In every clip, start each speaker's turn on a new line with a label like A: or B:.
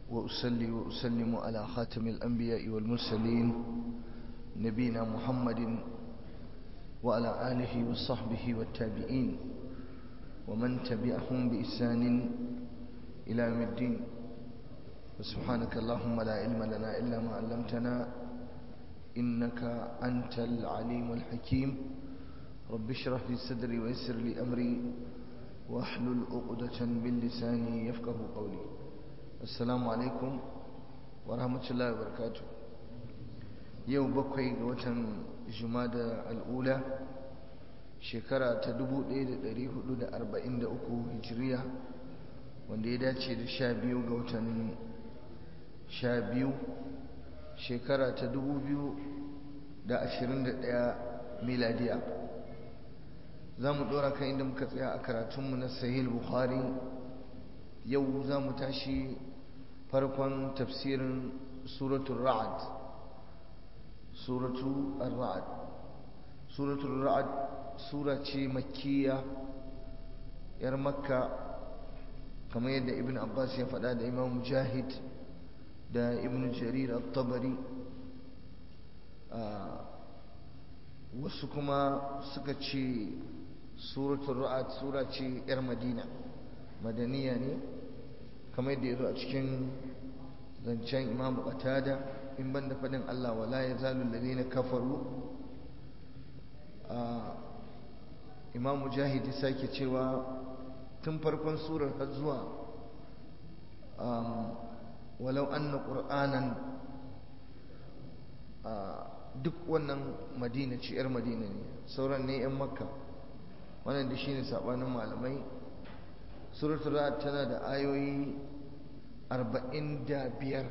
A: وأصلي وأسلم على خاتم الأنبياء والمرسلين نبينا محمد وعلى آله وصحبه والتابعين ومن تبعهم بإحسان إلى يوم الدين. وسبحانك اللهم لا علم لنا إلا ما علمتنا إنك أنت العليم الحكيم. رب اشرح لي صدري ويسر لي أمري واحلل عقدة من لساني يفقه قولي. السلام عليكم ورحمة الله وبركاته. يوم بكوي وتن جمادى الأولى شكرا تدبو ليلة 443 هجرية wanda ya dace da 12 ga watan 12 shekara ta 2021 miladiya. za mu dora kan inda muka tsaya a karatunmu na sahih bukhari. yau za mu tashi farkon tafsirin suratul ra'd. suratul ra'd sura ce makkiya yar makka kamar yadda ibn abbas ya faɗa da imam mujahid da ibn jarir at-tabari. wasu kuma suka ce suratul ra'd sura ce yar madaniya ne kamar yadda yazo a cikin zancen imam qatada in banda fadin Allah wala yazalu alladhina kafaru. imam mujahid sake cewa tun farkon surar har zuwa walau anna qur'anan duk wannan madina ce yar madina ne, sauran ne yan makka. wannan da shine sabanin malamai. suratul ra'd tana da ayoyi 45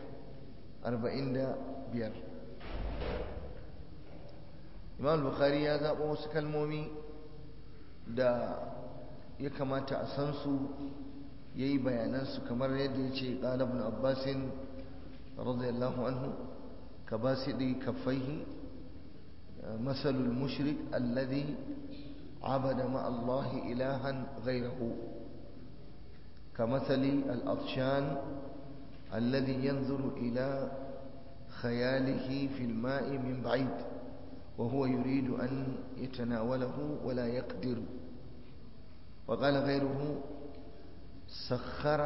A: Imam Bukhari ya zaɓa wasu kalmomi da ya kamata a san su yayi bayanan su kamar yadda yace qala ibn Abbas radiyallahu anhu kabasidi kaffaihi masalul mushrik alladhi abada ma Allah ilahan ghayrahu kamathali al-atshan alladhi yanzuru ila khayalihi fi al-ma'i min ba'id wa huwa yuridu an yatanawalahu wa la yaqdiru. وقال غيره سخر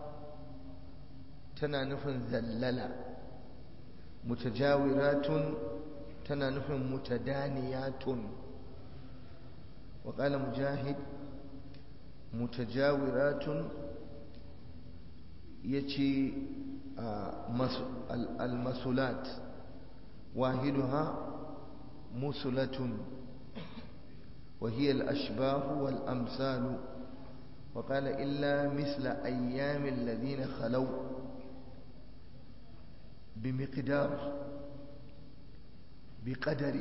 A: تنانف ذللا متجاورات تنانف متدانيات. وقال مجاهد متجاورات يتي المسلات واحدها مسلة وهي الأشباه والأمثال. وقال إلا مثل أيام الذين خلوا بقدر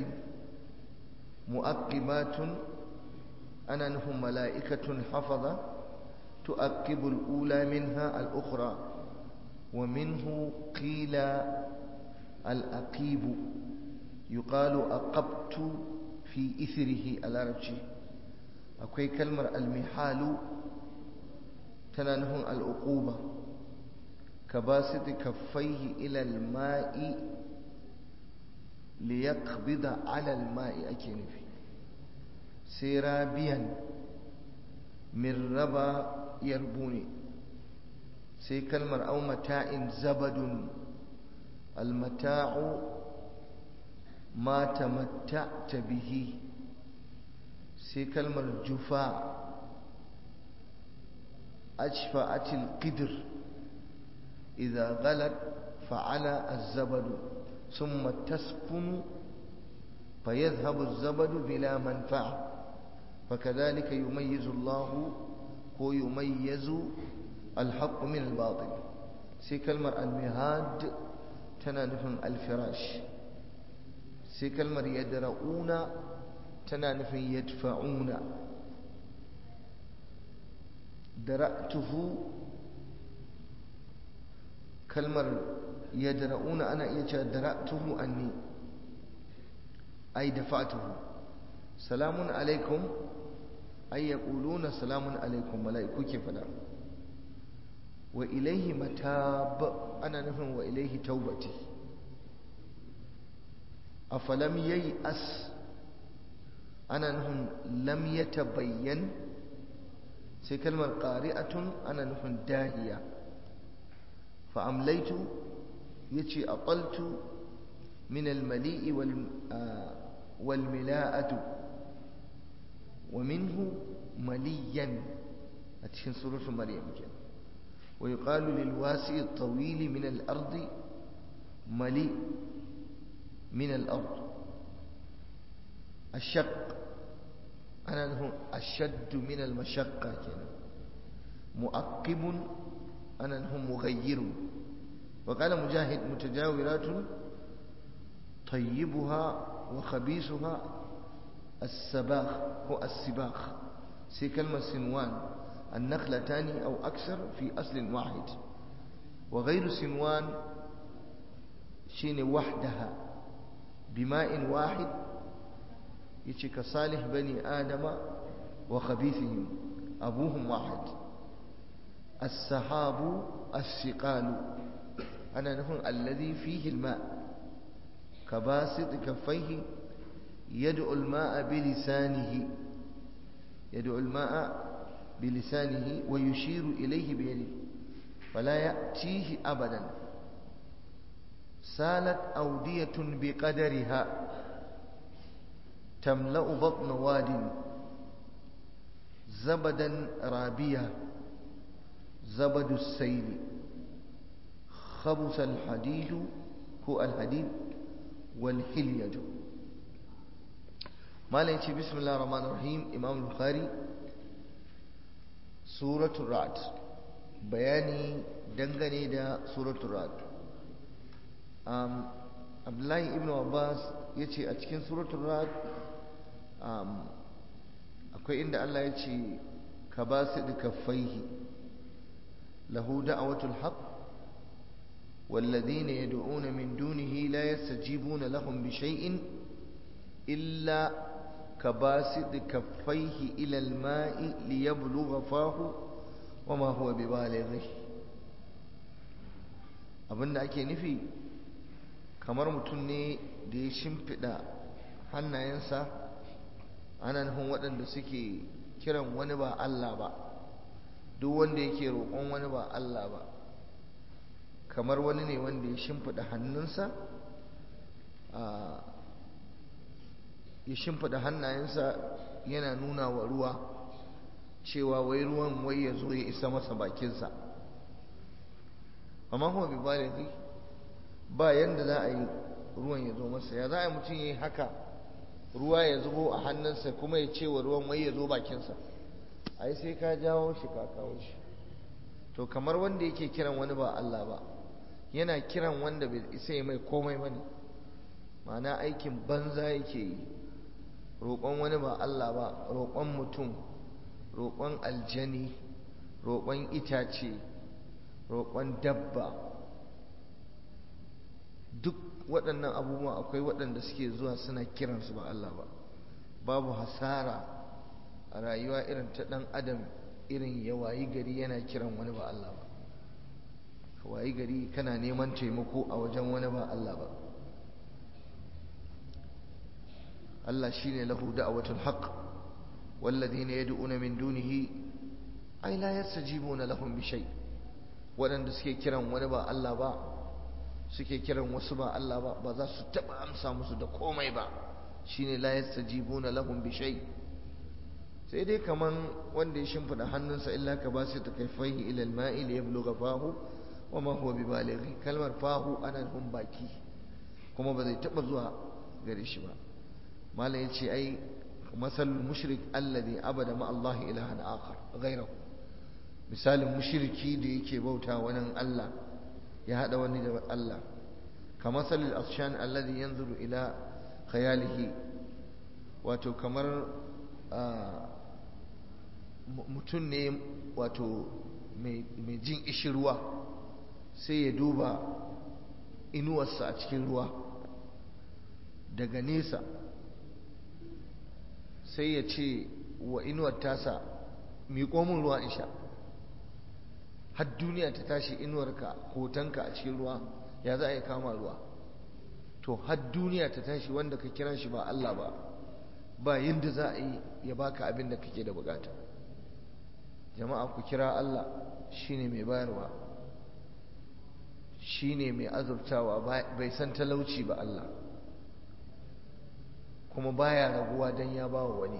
A: مؤقبات أنا نهم ملائكة حفظة تؤقب الأولى منها الأخرى. ومنه قيل الأقيب يقال أقبت في إثره العربي. أكوي كلمة المحال تنانهم العقوبة كباسط كفيه إلى الماء ليقبض على الماء أكنفي سيرابيا من ربا يربوني. سي كلمة أو متاع زبد. المتاع ما تمتعت به. سي كلمة جفاء أجفأت القدر إذا غلت فعلى الزبد ثم تسكن فيذهب الزبد بلا منفعة. فكذلك يميز الله ويميز الحق من الباطل. سي كلمة المهاد تنانف الفراش. سي كلمة يدرؤون تنانف يدفعون. درأته كلمة يدرؤون أنا إيجا درأته أني أي دفعته. سلام عليكم أي يقولون سلام عليكم ملائكة كيف لا. wa ilaihi matab ana nufin wa ilaihi taubati afalam yay'as ana nufin lam yatabayyan sai kalmar qari'atun ana nufin dahiya fa amlaytu yace aqaltu min al-mali'i wal mila'atu wa minhu maliyan a cikin suratul maryam kenan wa yuqalu lil wasi' at-tawil min al-ardi mali min al-ard الشق أنا له أشد من المشقة كنا مؤقب أنا له مغير وقال مجاهد متجاورات طيبها وخبيثها السباخ هو السباخ سي كلمة سنوان النخلتان أو أكثر في أصل واحد وغير سنوان شين وحدها بماء واحد يجي كصالح بني آدم وخبيثهم أبوهم واحد السحاب الثقال أنا نقول الذي فيه الماء كباسط كفيه يدعو الماء بلسانه يدعو الماء بلسانه ويشير إليه بيده فلا يأتيه أبدا سالت أودية بقدرها تملأ بطن واد زبدا رابية زبد السيل خبث الحديد هو الحديد والحلية ما ليش بسم الله الرحمن الرحيم إمام البخاري سورة الرعد بياني دنغني دا سورة الرعد عبد الله ابن عباس يتي أتكين سورة الرعد akwai inda Allah ya ce ka ba su da kaffaihi lahu da'watul haqq walladhina yad'una min dunihi la yastajibuna lahum bi shay'in illa ka basidi kaffaihi ila al-ma'i liyablugha fahu wama huwa bibalighi abinda ake nufi kamar mutum ne da ya shimfida hannayensa ana nufin waɗanda suke kiran wani ba Allah ba duk wanda yake roƙon wani ba Allah ba kamar wani ne wanda ya shimfiɗa hannunsa ya shimfiɗa hannayensa yana nuna wa ruwa cewa wai ruwan wai ya zo ya isa masa bakinsa amma kuma bai balighi ba yanda za a yi ruwan ya zo masa ya za a yi mutum ya yi haka ruwa ya zubo a hannunsa kuma ya ce wa ruwan wai ya zo bakinsa ai sai ka jawo shi ka kawo shi to kamar wanda yake kiran wani ba Allah ba yana kiran wanda bai isa mai komai bane ma'ana aikin banza yake yi roƙon wani ba Allah ba roƙon mutum roƙon aljani roƙon itace roƙon dabba duk waɗannan abubuwa akwai waɗanda suke zuwa suna kiransu ba Allah ba babu hasara a rayuwa irin ta ɗan adam irin ya wayi gari yana kiran wani ba Allah ba ka wayi gari kana neman taimako a wajen wani ba Allah ba Allah shine lahu da'watul haqq walladhina yad'una min dunihi ay la yastajibuna lahum bi shay waɗanda suke kiran wani ba Allah ba suke kiran wasu ba Allah ba ba za su taba amsa musu da komai ba shine la yastajibuna lahum bi shay sai dai kaman wanda ya shimfida hannunsa illa ka basu ta kaifaihi ila al-ma'i li yablugha fahu wa ma huwa bibalighi kalmar fahu ana nufin baki kuma ba zai taba zuwa gare shi ba malam yace ai masal mushrik alladhi abada ma Allah ilahan akhar ghayrahu misalin mushriki da yake bauta wani Allah ya hada wani da Allah kamar salil ashan alladhi yanzuru ila khayalihi wato kamar mutum ne wato mai jin ishirwa sai ya duba inuwarsa a cikin ruwa daga nesa sai ya ce wa inuwar tasa miƙo min ruwa in sha har duniya ta tashi inuwarka hotonka a cikin ruwa ya za a yi kama ruwa? to har duniya ta tashi wanda ka kira shi ba Allah ba yadda za a yi ya baka abin da kake da bukata. jama'a ku kira Allah, shine mai bayarwa, shine mai azurtawa, bai san talauci ba Allah, kuma baya raguwa dan ya bawa wani,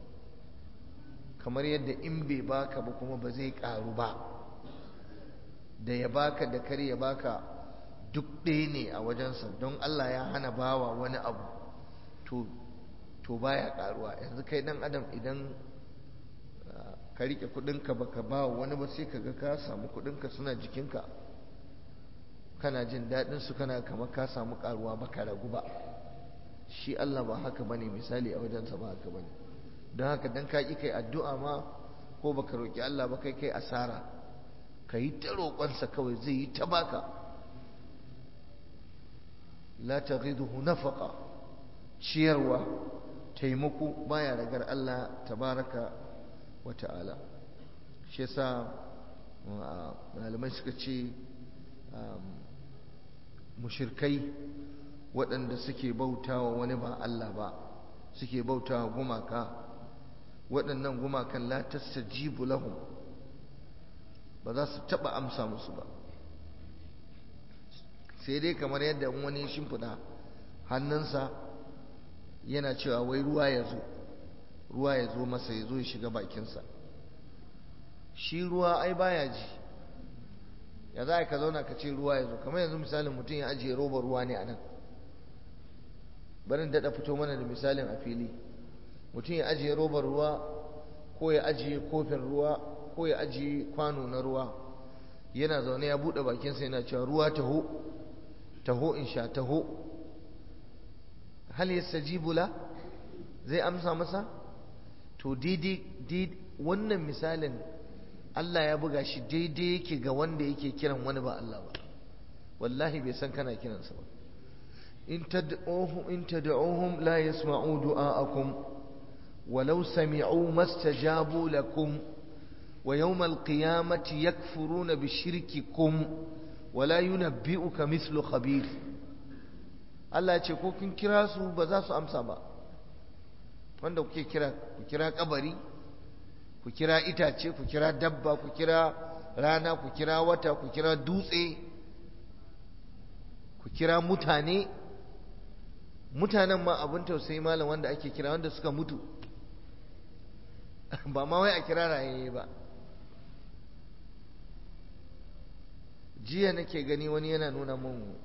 A: kamar yadda in bai baka ba kuma ba zai karu ba. da ya baka da kar ya baka duk ɗaya ne a wajensa, don Allah ya hana bawa wani abu to baya karuwa. yanzu kai dan adam idan ka rike kudinka baka ba wani ba sai kaga ka samu kudinka suna jikinka, kana jin daɗin su, kana kamar ka samu karuwa baka ragu ba. shi Allah ba haka bane, misali a wajensa ba haka bane. don haka dan ka ki kai addu'a ma ko baka roki Allah ba kai asara, kai ta roƙonsa kawai zai yi ta baka. la taghiduhu nafaqa, ciyarwa taimako baya ragar Allah tabaraka wa ta'ala. shi yasa malamai suka ce mushrikai waɗanda suke bautawa wani ba Allah ba, suke bautawa gumaka, waɗannan gumakan la tastajibu lahum, ba za su taɓa amsa musu ba, sai dai kamar yadda wani shimfiɗa hannunsa yana cewa wai ruwa ya zo masa, ya zo ya shiga bakinsa. shi ruwa ai baya ji, ya za ka zauna ka ce ruwa ya zo? kamar yanzu misalin mutum ya ajiye robar ruwa ne a nan, barin daɗa fito mana da misalin a fili. mutum ya ajiye robar ruwa, ko ya ajiye kofin ruwa, ko ya ajiye kwano na ruwa, yana zaune ya buɗe bakinsa yana cewa ruwa taho in sha, taho. hal yastajibu la, zai amsa masa? to daidai wannan misalin Allah ya buga shi daidai yake ga wanda yake kiran wani ba Allah ba. wallahi bai san kana kiransa ba. in tad'uhum la yasma'u du'aakum walau sami'u mastajabu lakum wa yawmal qiyamati yakfuruna bishirkikum wala yunabbi'uka mithlu khabir. Allah ce ko kun kira su ba za su amsa ba. wanda kuke kira, ku kira kabari, ku kira itace, ku kira dabba, ku kira rana, ku kira wata, ku kira dutse, ku kira mutanen ma abin tausayi malam, wanda ake kira wanda suka mutu ba ma wai a kira rayaye ba. jiya nake gani wani yana nuna mun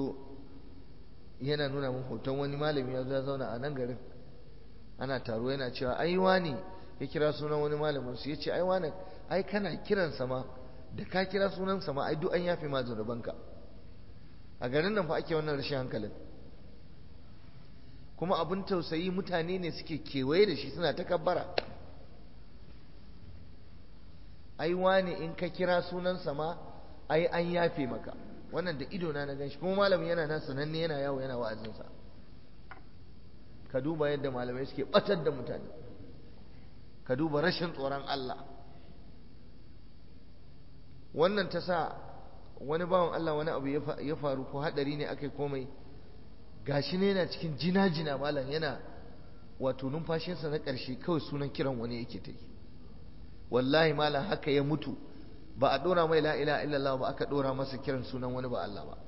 A: hoton wani malami ya zauna a nan garin, ana taro, yana cewa ai wani ya kira sunan wani malamin su, yace ai wani, ai kana kiran sama, da ka kira sunan sama ai duk an yafe ma zunubanka. a garin nan fa ake wannan rashin hankalin, kuma abin tausayi mutane ne suke kewaye da shi suna ta kabbara. ai wani in ka kira sunan sama ai an yafe maka. wannan da ido na ganshi, kuma malamin yana nan sananne, yana yawo yana wa'azinsa. ka duba yadda malamai suke batar da mutane, ka duba rashin tsoron Allah. wannan ta sa wani bawan Allah wani abu ya faru, ko hadari ne akai komai, gashi ne yana cikin jina-jina malam, yana wato numfashinsa na ƙarshe kawai sunan kiran wani yake ta yi. wallahi malam haka ya mutu, ba a ɗora mai la ilaha illallah ba, aka ɗora masa kiran sunan wani ba Allah ba.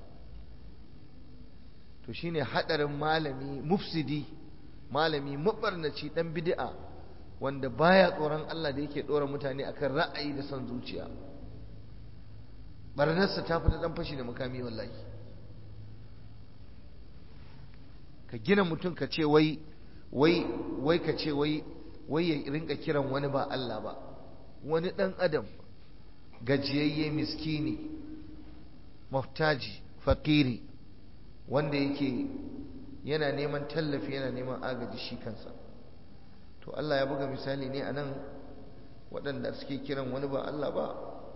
A: to shine hadarin malami mufsidi, malami mabarnaci, dan bid'a, wanda baya tsoron Allah, da yake ɗora mutane akan ra'ayi da son zuciya. barnarsa ta fita dan fashi da makami wallahi. ka gina mutum ka ce wai ka ce wai ya rinka kiran wani ba Allah ba, wani dan adam gajiyayye, miskini, muhtaji, fakiri, wanda yake yana neman tallafi, yana neman agaji shi kansa. to Allah ya buga misali ne anan, waɗanda suke kiran wani ba Allah ba.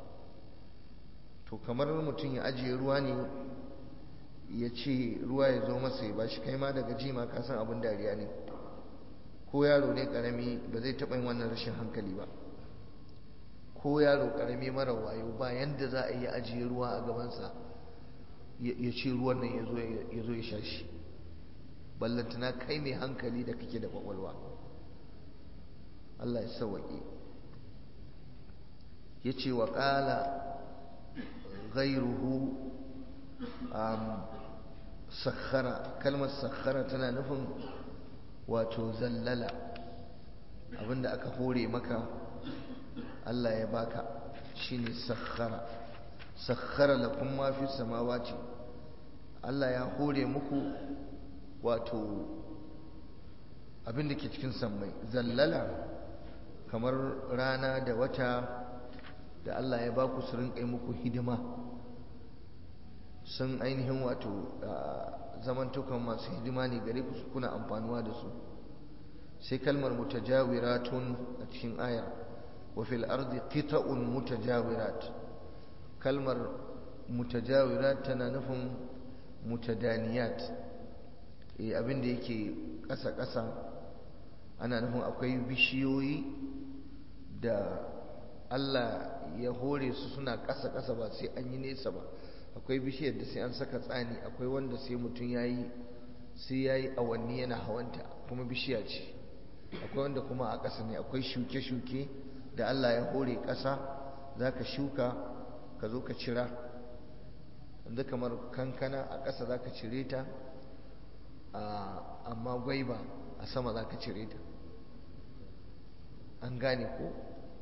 A: to kamar mutum ya ajiye ruwa ne, ya ce ruwa ya zo masa ya bashi, kai ma daga jima ka san abin dariya ne, ko yaro ne karami ba zai taɓa yin wannan rashin hankali ba. ko yaro karami mara wayo ba yanda za a yi ajiye ruwa a gabansa ya ce ruwan nan ya zo ya sha shi, ballantana kai mai hankali da kake da kwakwalwa. Allah ya sauwaƙe. ya ce wa ƙala ghairuhu sakhara. Kalmar sakhara tana nufin wato zallala, abinda aka hore maka Allah ya baka shine sakhara. Sakhara lakum ma fi samawati, Allah ya hore muku wato abinda ke cikin sammai. Zallala kamar rana da wata da Allah ya baku su rinƙa muku hidima, sun ainihin wato zamantukan masu hidima ne gare ku, kuna amfanuwa da su. sai kalmar mutajawiratun a cikin aya, wa fil ardi qita'un mutajawirat. kalmar mutajawirat tana nufin mutadaniyat, abinda yake ƙasa-ƙasa, ana nufin akwai bishiyoyi da Allah ya hore su suna ƙasa-ƙasa ba sai an yi nesa ba. akwai bishiyar da sai an saka tsani, akwai wanda sai mutum yayi awanni yana hawanta kuma bishiya ce. akwai wanda kuma a ƙasa ne. akwai shuke-shuke da Allah ya hore ƙasa, zaka shuka ka zo ka cira. yanzu kamar kankana a ƙasa zaka cire ta, amma gwaiba a sama zaka cire ta. an gane ko?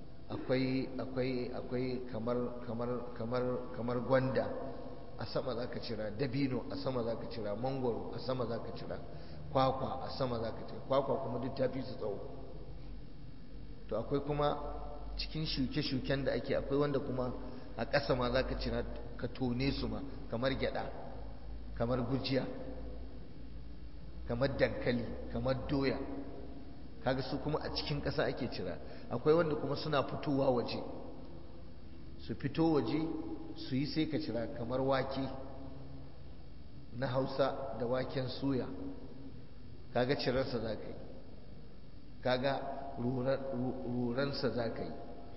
A: akwai kamar gwanda a sama zaka cira, dabino a sama zaka cira, mangwaro a sama zaka cira, kwakwa a sama zaka cira. kwakwa kuma duk tafi su tsawo. to akwai kuma cikin shuke-shuken da ake, akwai wanda kuma a ƙasa ma zaka cira ka tone su ma, kamar gyada, kamar gujiya, kamar dankali, kamar doya. kaga su kuma a cikin ƙasa ake cira. akwai wanda kuma suna fitowa waje, su fito waje su yi sai ka cira, kamar wake na Hausa da waken suya. kaga cirarsa za ka yi, kaga ruransa za ka yi,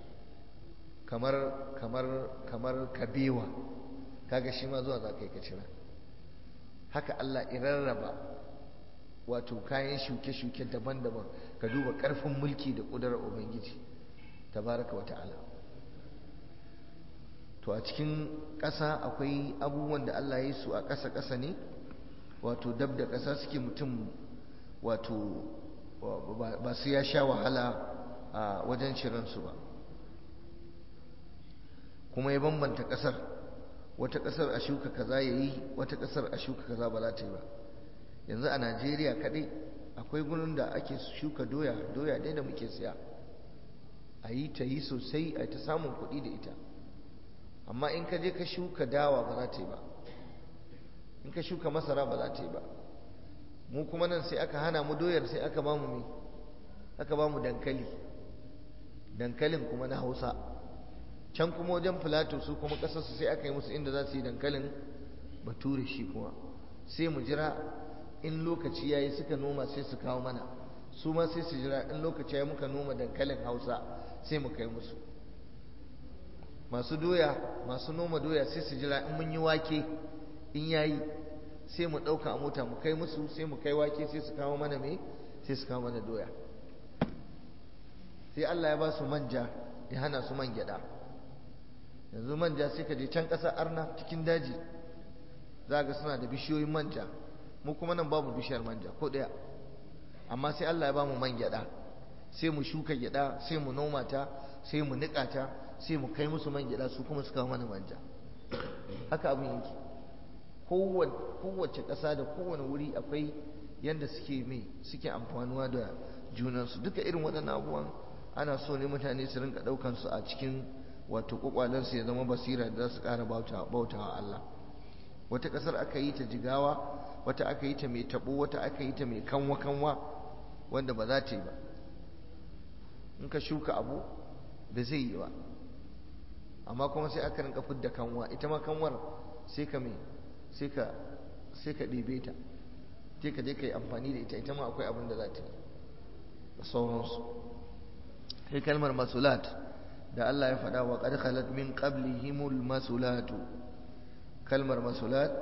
A: kamar kabewa, kaga shi ma zuwa za ka yi ka cira. haka Allah irarraba wato kayan shuke-shuke daban-daban. ka duba ƙarfin mulki da ƙudurar Ubangiji tabaraka wa ta'ala. to a cikin ƙasa akwai abubuwan da Allah ya yi su a ƙasa-ƙasa ne, wato dab da ƙasa suke, mutum wato ba su ya sha wahala a wajen ciransu ba. kuma ya bambanta ƙasar, wata ƙasar a shuka kaza ya yi, wata ƙasar a shuka kaza ba za ta yi ba. yanzu a Najeriya kaɗai akwai gurin da ake shuka doya ɗaya da muke siya, a yi ta yi sosai, a ta samun kuɗi da ita. amma in ka je ka shuka dawa ba za ta yi ba, in ka shuka masara ba za ta yi ba. mu kuma nan sai aka hana mu doyar, sai aka ba mu dankali, dankalin kuma na Hausa. can kuma wajen Filato su kuma ƙasarsu sai aka yi musu inda za su yi dankalin Bature. shi kuma sai mu jira in lokaci yayi suka noma sai su kawo mana, su ma sai su jira in lokaci yayi muka noma dankalin Hausa sai mu kai musu. masu noma doya sai su jira in mun yi wake, in yayi sai mu ɗauka a mota mu kai musu, sai mu kai wake sai su kawo mana sai su kawo mana doya. sai Allah ya ba su manja, ya hana su man gyada. yanzu manja sai ka je can ƙasar Arna cikin daji za ga suna da bishiyoyin manja. mu kuma nan babu bishiyar manja ko ɗaya, amma sai Allah ya ba mu man gyada. sai mu shuka gyada, sai mu noma ta, sai mu niƙa ta, sai mu kai musu man gyada, su kuma su kawo mana manja. haka abin yake. kowace ƙasa da kowane wuri akwai yanda suke amfanuwa da junansu. duka irin waɗannan abubuwan ana so ne mutane su rinka ɗaukan su a cikin wato kwakwalensu, ya zama basira da za su ƙara bautawa Allah. wata ƙasar aka yi ta jigawa, wata aka yi ta mai taɓo, wata aka yi ta mai kanwa wanda ba za ta yi ba. in ka shuka abu ba zai yi ba, amma kuma sai aka rinka fidda kanwa. ita ma kanwar sai ka ɗebe ta, sai ka je ka yi amfani da ita ma akwai abin da za ta yi da sauransu. sai kalmar masulat da Allah ya faɗa wa qad khalat min qablihimul masulatu kalmar masulat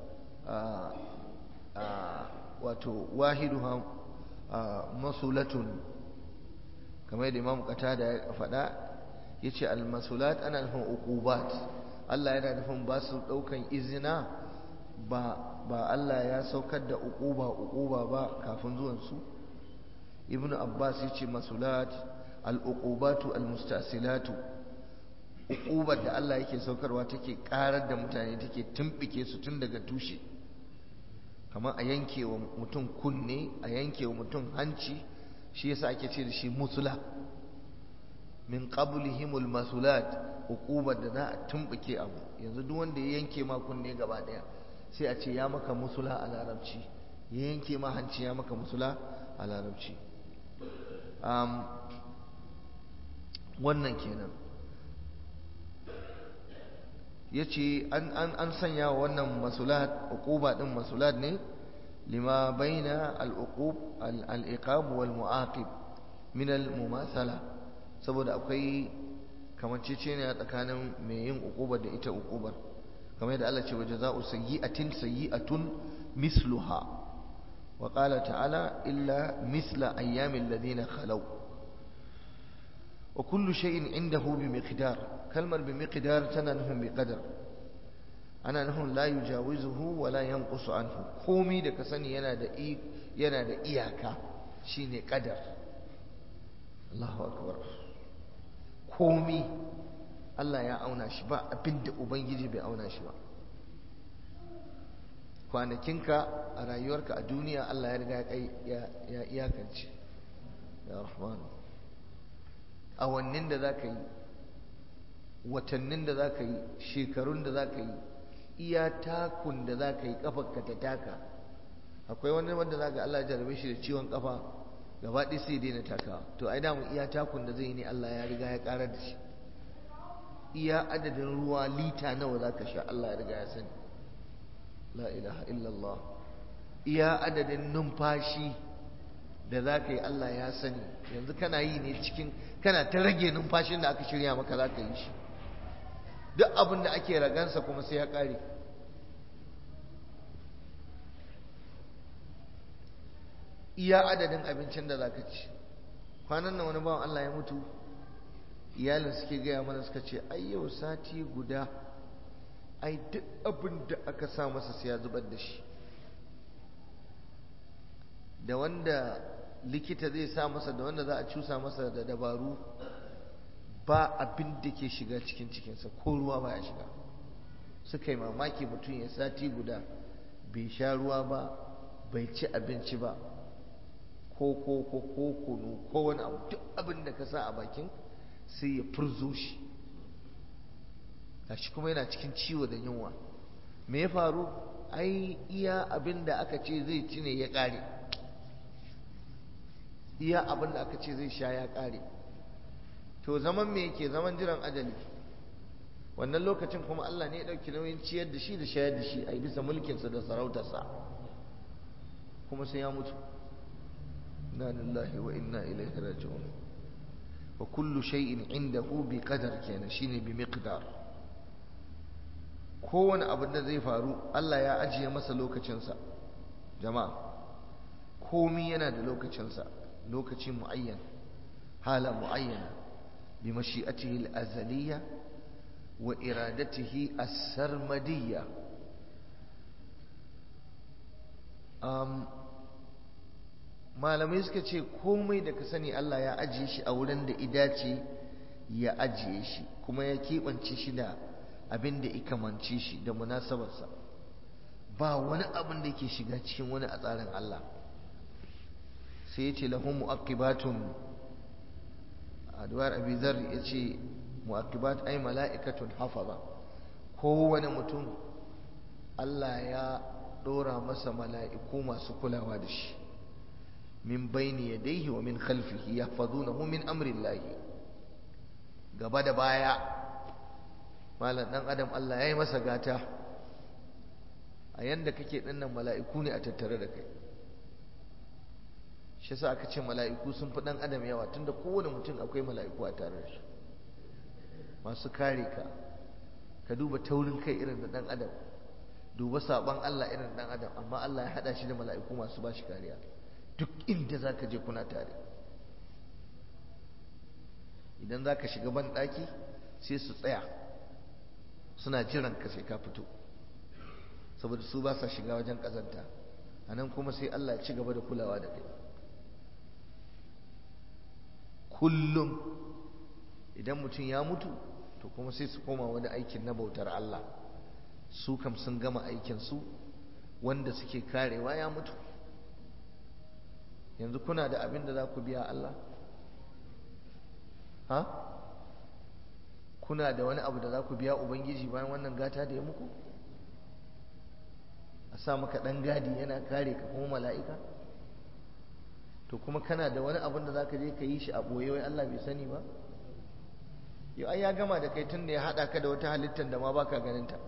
A: wato wahiduha masulatun kamar da Imam Qatada ya faɗa yace al-masulat ana nufin uqubat Allah yana nufin ba su daukan izina ba Allah ya saukar da uquba ba kafin zuwan su Ibn Abbas yace masulat al-uqubatu al-mustasilatu uqubar da Allah yake saukarwa take karar da mutane take tumbike su tun daga tushe kamar a yanke wa mutum kunne a yanke wa mutum hanci shi yasa ake ce da shi musula min qablihimul masulat uqubar da za a tumbike abu yanzu duk wanda ya yanke ma kunne gaba daya sai a ce ya maka musula a larabci ya yanke ma hanci ya maka musula a larabci wannan kenan yace an sanya wa wannan masulat uquba din masulat ne lima baina al-uqub al-iqab wal mu'aqib min al-mumathala saboda akwai kamanceceniya tsakanin mai yin uquba da ita uqubar kamar yadda Allah ce wa jazaa'u sayyi'atin sayyi'atun misluha wa qala ta'ala illa misla ayyamil ladina khalaw wa kullu shay'in indahu bi miqdar kalmar bi miqdar tana nufin bi qadar ana nufin la yujawizuhu wa la yanqusu anhu komai da ka sani yana da iyaka shine qadar Allahu akbar komai Allah ya auna shi ba abinda ubangiji bai auna shi ba kwanakinka a rayuwarka a duniya Allah ya riga ya iyakance ya rahman awannin da zaka yi watannin da zaka yi shekarun da zaka yi iya takun da zaka yi kafarka ta taka akwai wani wanda zaka Allah ya jarabe shi da ciwon kafa gaba ɗaya sai daina takawa to ai da mu iya takun da zai yi ne Allah ya riga ya karar da shi iya adadin ruwa lita nawa zaka sha Allah ya riga ya sani la ilaha illallah iya adadin numfashi da zaka yi Allah ya sani yanzu kana yi ne cikin kana ta rage numfashin da aka shirya maka zaka yi shi duk abin da ake ragansa kuma sai ya kare iya adadin abincin da zaka ci kwanan nan wani bawan Allah ya mutu iyalin suke gaya mana suka ce ai yau sati guda ai duk abin da aka sa masa sai ya zubar da shi da wanda likita zai sa masa da wanda za a cusa masa da dabaru ba abin da ke shiga cikin cikinsa ko ruwa ba ya shiga suka yi mamaki mutum ya sati guda bai sha ruwa ba bai ci abinci ba ko kunu ko wani abu duk abin da ka sa a bakin sai ya furzo shi gashi kuma yana cikin ciwo da yunwa me ya faru ai iya abin da aka ce zai ci ne ya ƙare iya abin da aka ce zai sha ya ƙare to zaman me yake zaman jiran ajali wannan lokacin kuma Allah ne ya ɗauki nauyin ciyar da shi da shayar da shi a bisa mulkinsa da sarautarsa kuma sai ya mutu inna lillahi wa inna ilaihi raji'un wa kullu shay'in indahu bi qadar kenan shine bi miqdar kowane abin da zai faru Allah ya ajiye masa lokacinsa jama'a komai yana da lokacinsa lokaci muayyan hala muayyana bi mashi'atihi al-azaliyya wa iradatihi as-sarmadiyya malamai suka ce komai da ka sani Allah ya ajiye shi a wurin da idace ya ajiye shi kuma ya keɓance shi da abin da ikamance shi da munasabarsa ba wani abin da yake shiga cikin wani a tsarin Allah sai ya ce lahum mu'aqibatun adwar abi zar ya ce mu'aqibat ay mala'ikatun hafaza kowane mutum Allah ya ɗora masa mala'iku masu kulawa da shi min bayni yadayhi wa min khalfihi yahfazunahu min amri Allah gaba da baya malam dan adam Allah yayi masa gata a yanda kake dinnan mala'iku ne a tattare da kai shi yasa aka ce mala'iku sun fi dan adam yawa tunda kowane mutum akwai mala'iku a tare da shi masu kare ka. Ka duba taurin kai irin da dan adam, duba saban Allah irin dan adam, amma Allah ya hada shi da mala'iku masu bashi kariya. Duk inda zaka je kuna tare. Idan zaka shiga ban daki sai su tsaya suna jiran ka sai ka fito, saboda su ba sa shiga wajen kazanta. Anan kuma sai Allah ya ci gaba da kulawa da kai kullum. Idan mutum ya mutu to kuma sai su koma wani aikin na bautar Allah. Su kam sun gama aikin su, wanda suke karewa ya mutu. Yanzu kuna da abin da za ku biya Allah? Ha? Kuna da wani abu da za ku biya Ubangiji bayan wannan gata da ya muku? A sa maka ɗan gadi yana kare ka kuma mala'ika? To kuma kana da wani abin da za ka je ka yi shi a ɓoye wai Allah bai sani ba? Yau ai ya gama da kai tun da ya haɗa ka da wata halittar da ma baka ganinta.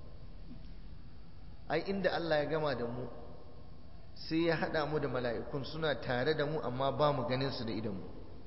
A: Ai inda Allah ya gama da mu sai ya haɗa mu da mala'ikun suna tare da mu amma ba mu ganin su da idanmu.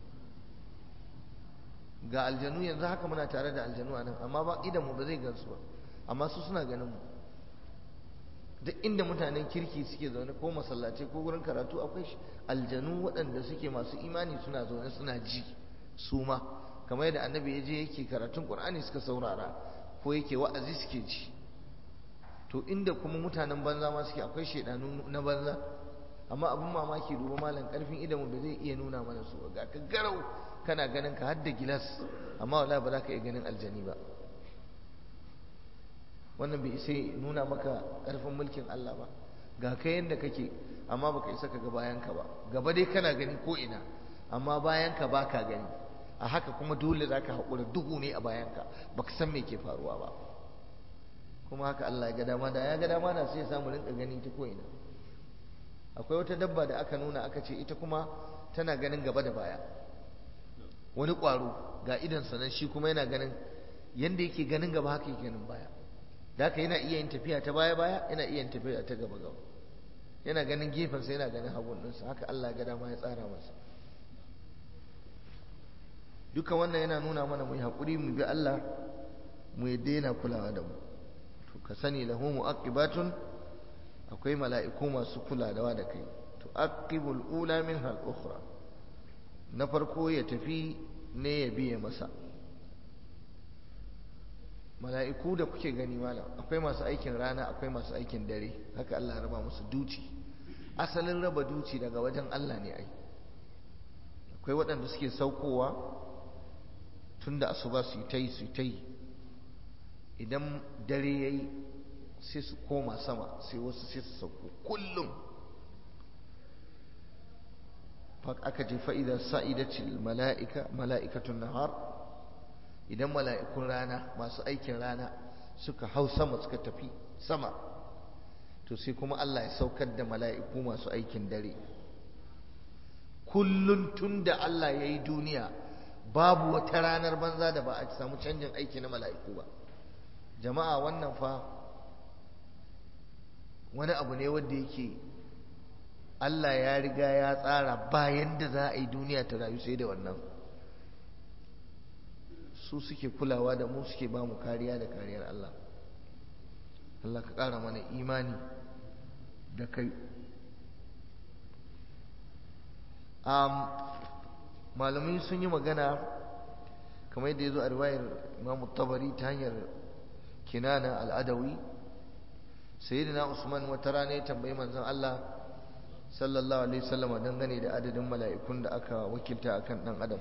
A: Ga aljanu yanzu haka muna tare da aljanu a nan, amma ba idanmu ba zai gansu ba, amma su suna ganin mu. Duk inda mutanen kirki suke zaune ko masallaci ko gurin karatu akwai aljanu waɗanda suke masu imani suna zaune suna ji su ma, kamar yadda annabi ya je yake karatun Qur'ani suka saurara ko yake wa'azi suke ji. To inda kuma mutanen banza ma suke akwai shedanu na banza, amma abin mamaki duba malam karfin idanmu ba zai iya nuna mana su ga ka garau kana ganin ka hadda gilas, amma wallahi ba za ka iya ganin aljani ba. Wannan bai isa nuna maka karfin mulkin Allah ba. Ga kai yanda kake amma baka isa ka ga bayanka ba. Gaba dai kana gani ko ina, amma bayanka baka gani. A haka kuma dole zaka haƙura, duhu ne a bayanka, baka san me ke faruwa ba. Kuma haka Allah ya ga dama, da ya ga dama da sai ya samu rinka gani ta ko ina. Akwai wata dabba da aka nuna aka ce ita kuma tana ganin gaba da baya. Wani ƙwaro ga idonsa nan shi kuma yana ganin yanda yake ganin gaba haka yake ganin baya. Da haka yana iya yin tafiya ta baya-baya, yana iya yin tafiya ta gaba-gaba. Yana ganin gefensa, yana ganin hagun ɗinsa. Haka Allah ya ga dama ya tsara masa. Duka wannan yana nuna mana mu yi haƙuri mu bi Allah, mu yi daina kulawa da mu. To ka sani lahu mu'aqibatun, akwai mala'iku masu kulawa da kai. To aqibul ula min hal ukhra. Na farko ya tafi ne ya biye masa. Mala'iku da kuke gani malam, akwai masu aikin rana, akwai masu aikin dare. Haka Allah ya raba musu duti. Asalin raba duti daga wajen Allah ne ai. Akwai waɗanda suke saukowa tun da asuba su yi ta yi. Idan dare ya yi sai su koma sama, sai wasu sai su sauko kullum. Aka ce fa'idar sa'idacin mala'ikatun nahar, idan mala'ikun rana masu aikin rana suka hau sama suka tafi sama, to sai kuma Allah ya saukar da mala'iku masu aikin dare. Kullum tun da Allah ya yi duniya babu wata ranar banza da ba a samu canjin aiki na mala'iku ba. Jama'a wannan fa wani abu ne wanda yake Allah ya riga ya tsara bayan da za a yi duniya ta rayu sai da wannan. Su suke kulawa da mu, suke ba mu kariya da kariyar Allah. Allah ka ƙara mana imani da kai. Malamai sun yi magana kamar yadda ya zo a riwayar Imam Tabari ta hanyar Kinana al-Adawi. Sayyidina Usman wata rana ya tambayi manzon Allah sallallahu alaihi wasallam dangane da adadin mala'ikun da aka wakilta akan dan adam.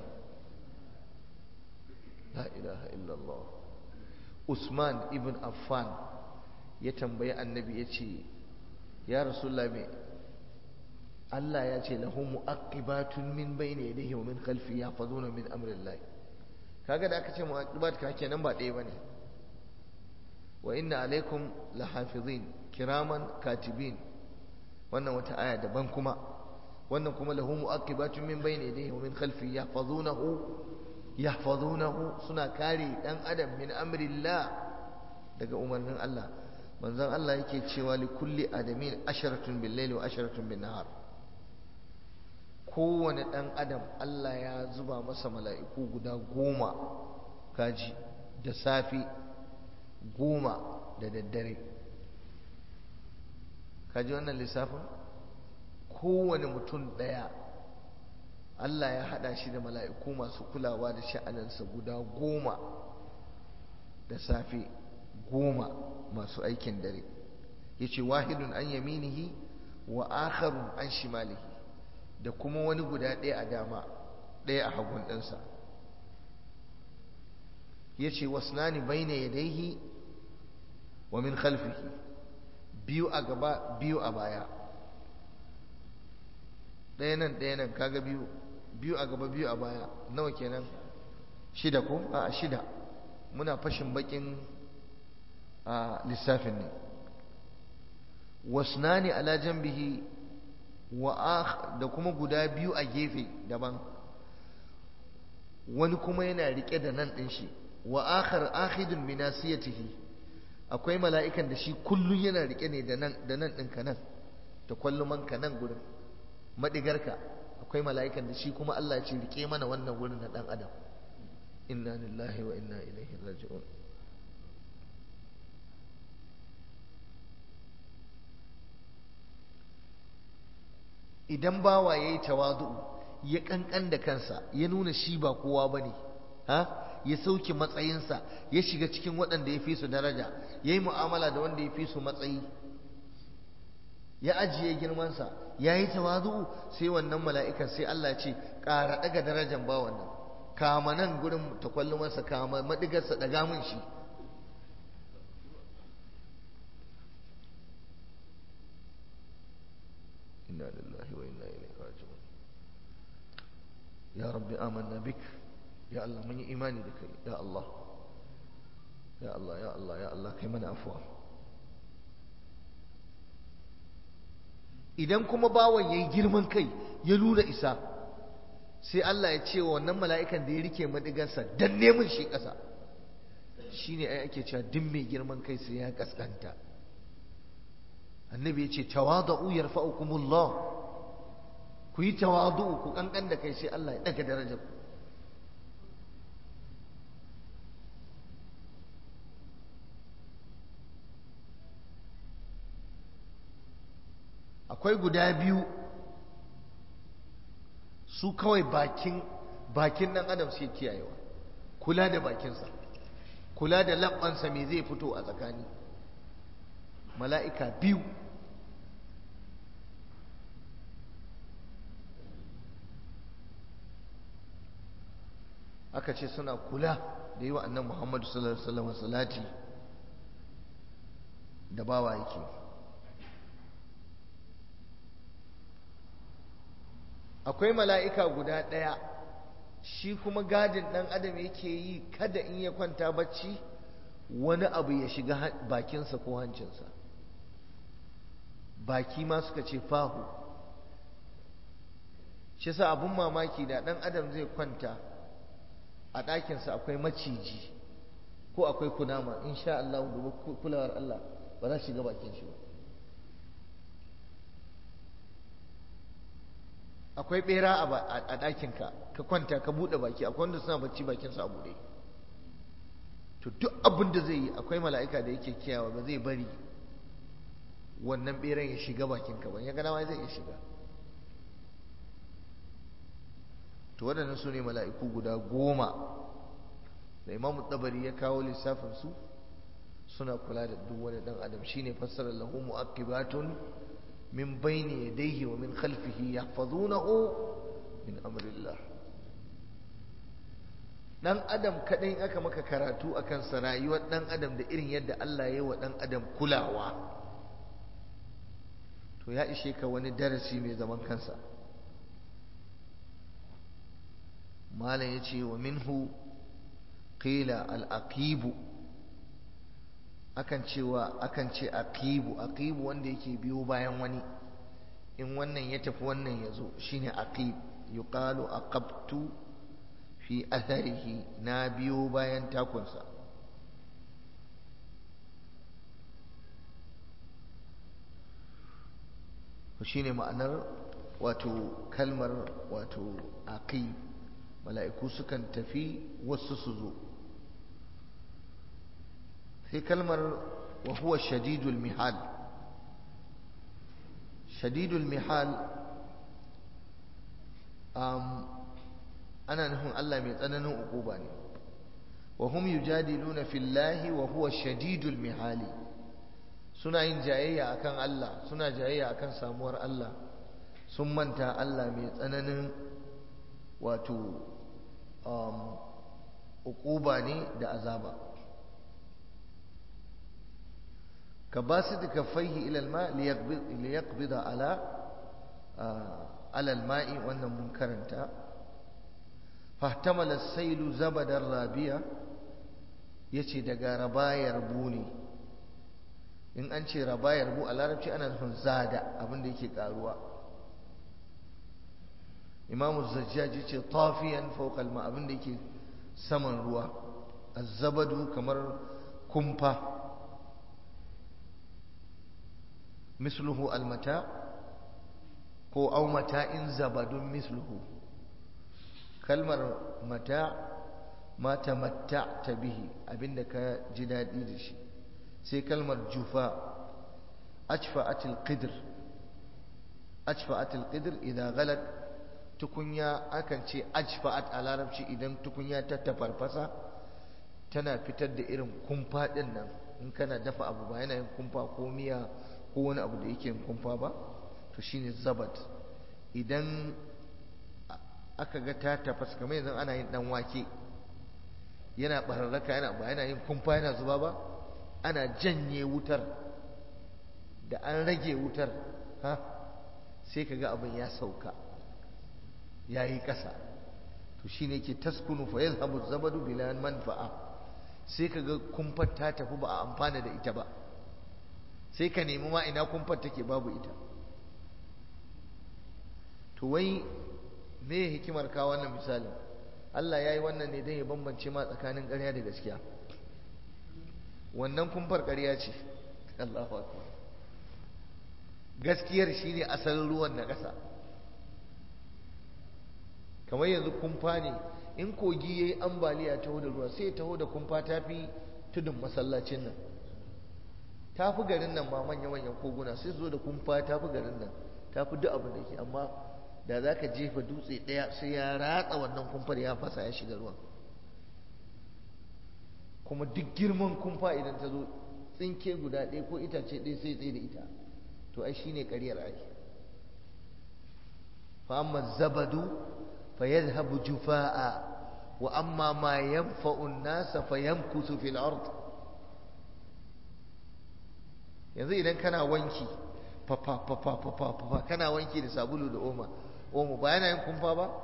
A: La ilaha illallah. Usman ibn Affan ya tambayi annabi ya ce, ya Rasulullah, me Allah ya ce lahu mu'aqibatun min bayni yadayhi wa min khalfihi yahfazuna min amrillah. Kaga da aka ce mu'aqibat ka kenan ba ɗaya bane. Wa inna alaikum lahafizin kiraman katibin. Wannan wata aya daban kuma. Wannan kuma lahu mu'aqibatun min bayni yadayhi wa min khalfihi yahfazunahu suna kare dan adam min amrillah daga umarnin Allah. Manzon Allah yake cewa li kulli adamin asharatun bil layli wa asharatun bin nahar. Kowane dan adam Allah ya zuba masa mala'iku guda 10 kaji da safe 10 da daddare. kaji wannan lissafin? kowane mutum ɗaya Allah ya haɗa shi da mala'iku masu kulawa da sha'aninsa guda 10 da safe, 10 masu aikin dare. yace wahidun an yaminihi wa akharun an shimalihi, da kuma wani guda ɗaya a dama ɗaya a hagun ɗinsa. yace wasnani baina yadayhi wa min khalfihi, biyu a gaba biyu a baya. ɗaya nan kaga biyu a gaba biyu a baya, nawa kenan? 6 ko? a 6. muna fashin bakin lissafin ne. wasnani ala janbihi da kuma guda biyu a gefe daban, wani kuma yana rike da nan din shi. wa akhar akhidun min nasiyatihi, akwai mala'ikan da shi kullun yana rike ne da nan ɗinka nan, ta kwalluman ka nan gurin madigarka. akwai mala'ikan da shi kuma Allah ya ce rike mana wannan gurin na dan adam. inna lillahi wa inna ilaihi raji'un. idan bawa yayi tawadu'u, ya kankan da kansa, ya nuna shi ba kowa bane, ya sauke matsayinsa, ya shiga cikin waɗanda ya fi su daraja, yayi mu'amala da wanda ya fi su matsayi, ya ajiye girmansa, yayi tawadu'u, sai wannan mala'ikan sai Allah ya ce ƙara daga darajar bawan nan, kama nan gurin takwallumarsa, kama madigarsa, daga mun shi. inna lillahi wa inna ilaihi raji'un. ya rabbi amanna bik, ya Allah mun yi imani da kai, ya Allah ya Allah ya Allah ya Allah kai mana afwa. idan kuma bawan yayi girman kai, ya nuna isa, sai Allah ya ce wa wannan mala'ikan da ya rike madigarsa danne mun shi ƙasa. shine ai ake cewa duk mai girman kai sai ya kaskanta. annabi ya ce tawadu yarfa'ukumullah, ku yi tawadu, ku kankan da kai sai Allah ya daga darajar ku. akwai guda biyu su kawai bakin dan adam sai kiyayewa, kula da bakinsa, kula da labbansa me zai fito a tsakani. mala'ika biyu. aka ce suna kula da yi wa annan Muhammadu sallallahu alaihi wasallam salati da bawa yake. akwai mala'ika guda ɗaya, shi kuma gadin ɗan adam yake yi, kada in ya kwanta bacci wani abu ya shiga bakinsa ko hancinsa. baki ma suka ce fahu. shi sa abun mamaki da ɗan adam zai kwanta a ɗakinsa akwai maciji ko akwai kunama, insha Allah da kulawar Allah ba za shiga bakin shi ba. akwai ɓera a ɗakinka, ka kwanta ka buɗe baki, akwai wanda suna bacci bakinsa a buɗe. to duk abin da zai yi akwai mala'ika da yake kiyawa, ba zai bari wannan ɓeran ya shiga bakinka ba, ya gana ma zai iya shiga. to waɗannan su ne mala'iku guda 10 da Imam Tabari ya kawo lissafinsu, suna kula da duk wani ɗan adam. shine fassarar lahu mu'aqibatun min bayni yadayhi wa min khalfihi yahfazunahu min amrillah. dan adam kadai aka maka karatu akan sa, rayuwar dan adam da irin yadda Allah ya yi wa dan adam kulawa, to ya ishe ka wani darasi mai zaman kansa. malam yace wa minhu qila al-aqibu, akan ce aqibu wanda yake biyo bayan wani, in wannan ya tafi wannan ya zo, shine aqib. yuqalu aqabtu fi atharihi, na biyo bayan takunsa. shine ma'anar wato kalmar wato aqib. mala'iku sukan tafi wasu su zo. sai kalmar wa huwa shadidul mihal. Shadidul mihal ana nufin Allah mai tsananin uquba ne. wa hum yujadiluna fillahi wa huwa shadidul mihali, suna yin jayayya akan Allah, suna jayayya akan samuwar Allah, sun manta Allah mai tsananin wato uquba ne da azaba. كباسط كفيه إلى الماء ليقبض على الماء وأن منكرنتا فاحتمل السيل زبد الرابية يشي دقا ربايا ربوني إن أنشي ربايا ربو على ربشي أنا نحن زادة أبن ديكي قاروا إمام الزجاج يشي طافيا فوق الماء أبن ديكي سمن روا الزبد كمر كمبا مثله المتاع أو متاع زبد مثله. كلمة متاع ما تمتعت به أبنك جدادي دشي. سي كلمة جفاء أجفأت القدر إذا غلت تكنيا أكن شيء أجفأت على ربشي إذا تكنيا تتفرفسا تنا فتد إرم كمبا دنا إن كان دفع أبو باينا إن كمبا قوميا ko wani abu da yake yin kumfa ba, to shine zabat. Idan aka ga ta tafasa kamar yanzu ana yin dan wake yana bararraka yana yin kumfa yana zuba ba, ana janye wutar da an rage wutar sai kaga abin ya sauka yayi kasa, to shine yake taskunu fa yadhhabu zabadu bila manfa'a, sai kaga kumfar ta tafi ba a amfana da ita ba, sai ka nemi ma ina kumfar take babu ita. To wai me hikimar ka wannan misalin? Allah ya yi wannan ne don ya bambance ma tsakanin ƙarya da gaskiya. Wannan kumfar ƙarya ce, Allahu akbar. Gaskiyar shi ne asalin ruwan na ƙasa. Kamar yanzu kumfa ne, in kogi ya yi ambaliya taho da ruwa sai ya taho da kumfa ta fi tudun masallacin nan, ta fi garin nan ma manya-manyan koguna sai zo da kumfa ta fi garin nan, ta fi duk abin da ke, amma da za ka jefa dutse ɗaya sai ya ratsa wannan kumfar ya fasa ya shiga ruwan. Kuma duk girman kumfa idan ta zo tsinke guda ɗaya ko itace ɗaya sai tsaye da ita, to ai shi ne ƙaryar ai. fa amma zabadu fa yadhhabu jufa'a wa amma ma yanfa'u an-nasa fa yamkusu fil ard. Yanzu idan kana wanki kana wanki da sabulu da omo ba yana yin kumfa ba,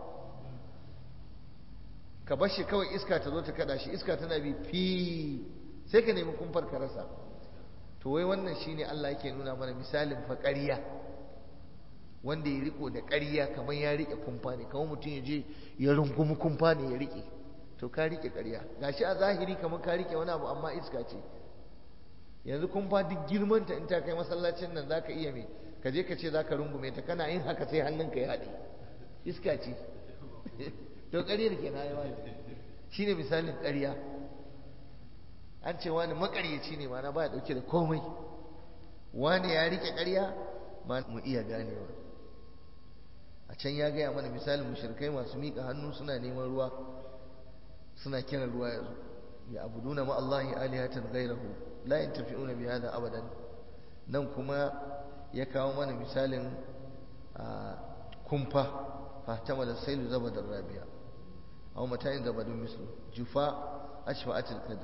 A: ka bar shi kawai iska ta zo ta kada shi, iska tana bi fi, sai ka nemi kumfar ka rasa. To wai wannan shine Allah yake nuna mana misalin fa ƙarya, wanda ya riko da ƙarya kamar ya rike kumfa ne, kamar mutum ya je ya rungumi kumfa ne ya rike, to ka rike ƙarya. Gashi a zahiri kamar ka rike wani abu amma iska ce. Yanzu kun fa duk girmanta in ta kai masallacin nan zaka iya me, ka je ka ce zaka rungume ta, kana yin haka sai hannunka ya haɗe, iska ce. To ƙaryar kenan ai wani shine misalin ƙarya. An ce wani maƙaryaci ne, ma na baya dauke da komai, wani ya rike ƙarya, ma mu iya ganewa. A can ya gaya mana misalin mushrikai masu miƙa hannu suna neman ruwa, suna kiran ruwa ya zo. ya abuduna ma Allahi alihatan ghayrahu la yantafi'una bi hada abadan. Nan kuma ya kawo mana misalin kumfa fahtamala sailu zabadar rabi'a aw mata'in zabadun mislu jufa ashfa'atil qadr.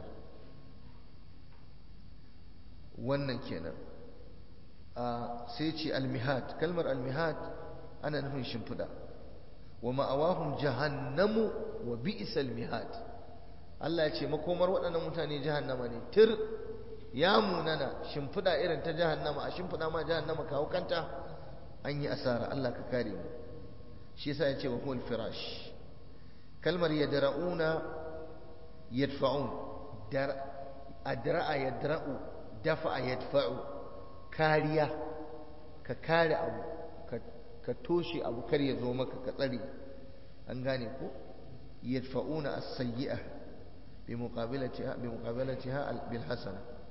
A: wannan kenan. Sai ce almihad, kalmar almihad ana nufin shimfiɗa. wa ma'awahum jahannamu wa bi'sal mihad. Allah ya ce makomar waɗannan mutane jahannama ne, tir ya munana shimfiɗa irin ta jahannama, a shimfiɗa ma jahannama kawo kanta, an yi asara. Allah ka kare mu. shi yasa ya ce wa huwal firash. kalmar yadra'una yadfa'un, adra'a yadra'u, dafa'a yadfa'u, kariya, ka kare abu, ka toshe abu kar ya zo maka, ka tsare. an gane ko? yadfa'una as-sayyi'ah بمقابلتها بالحسنة.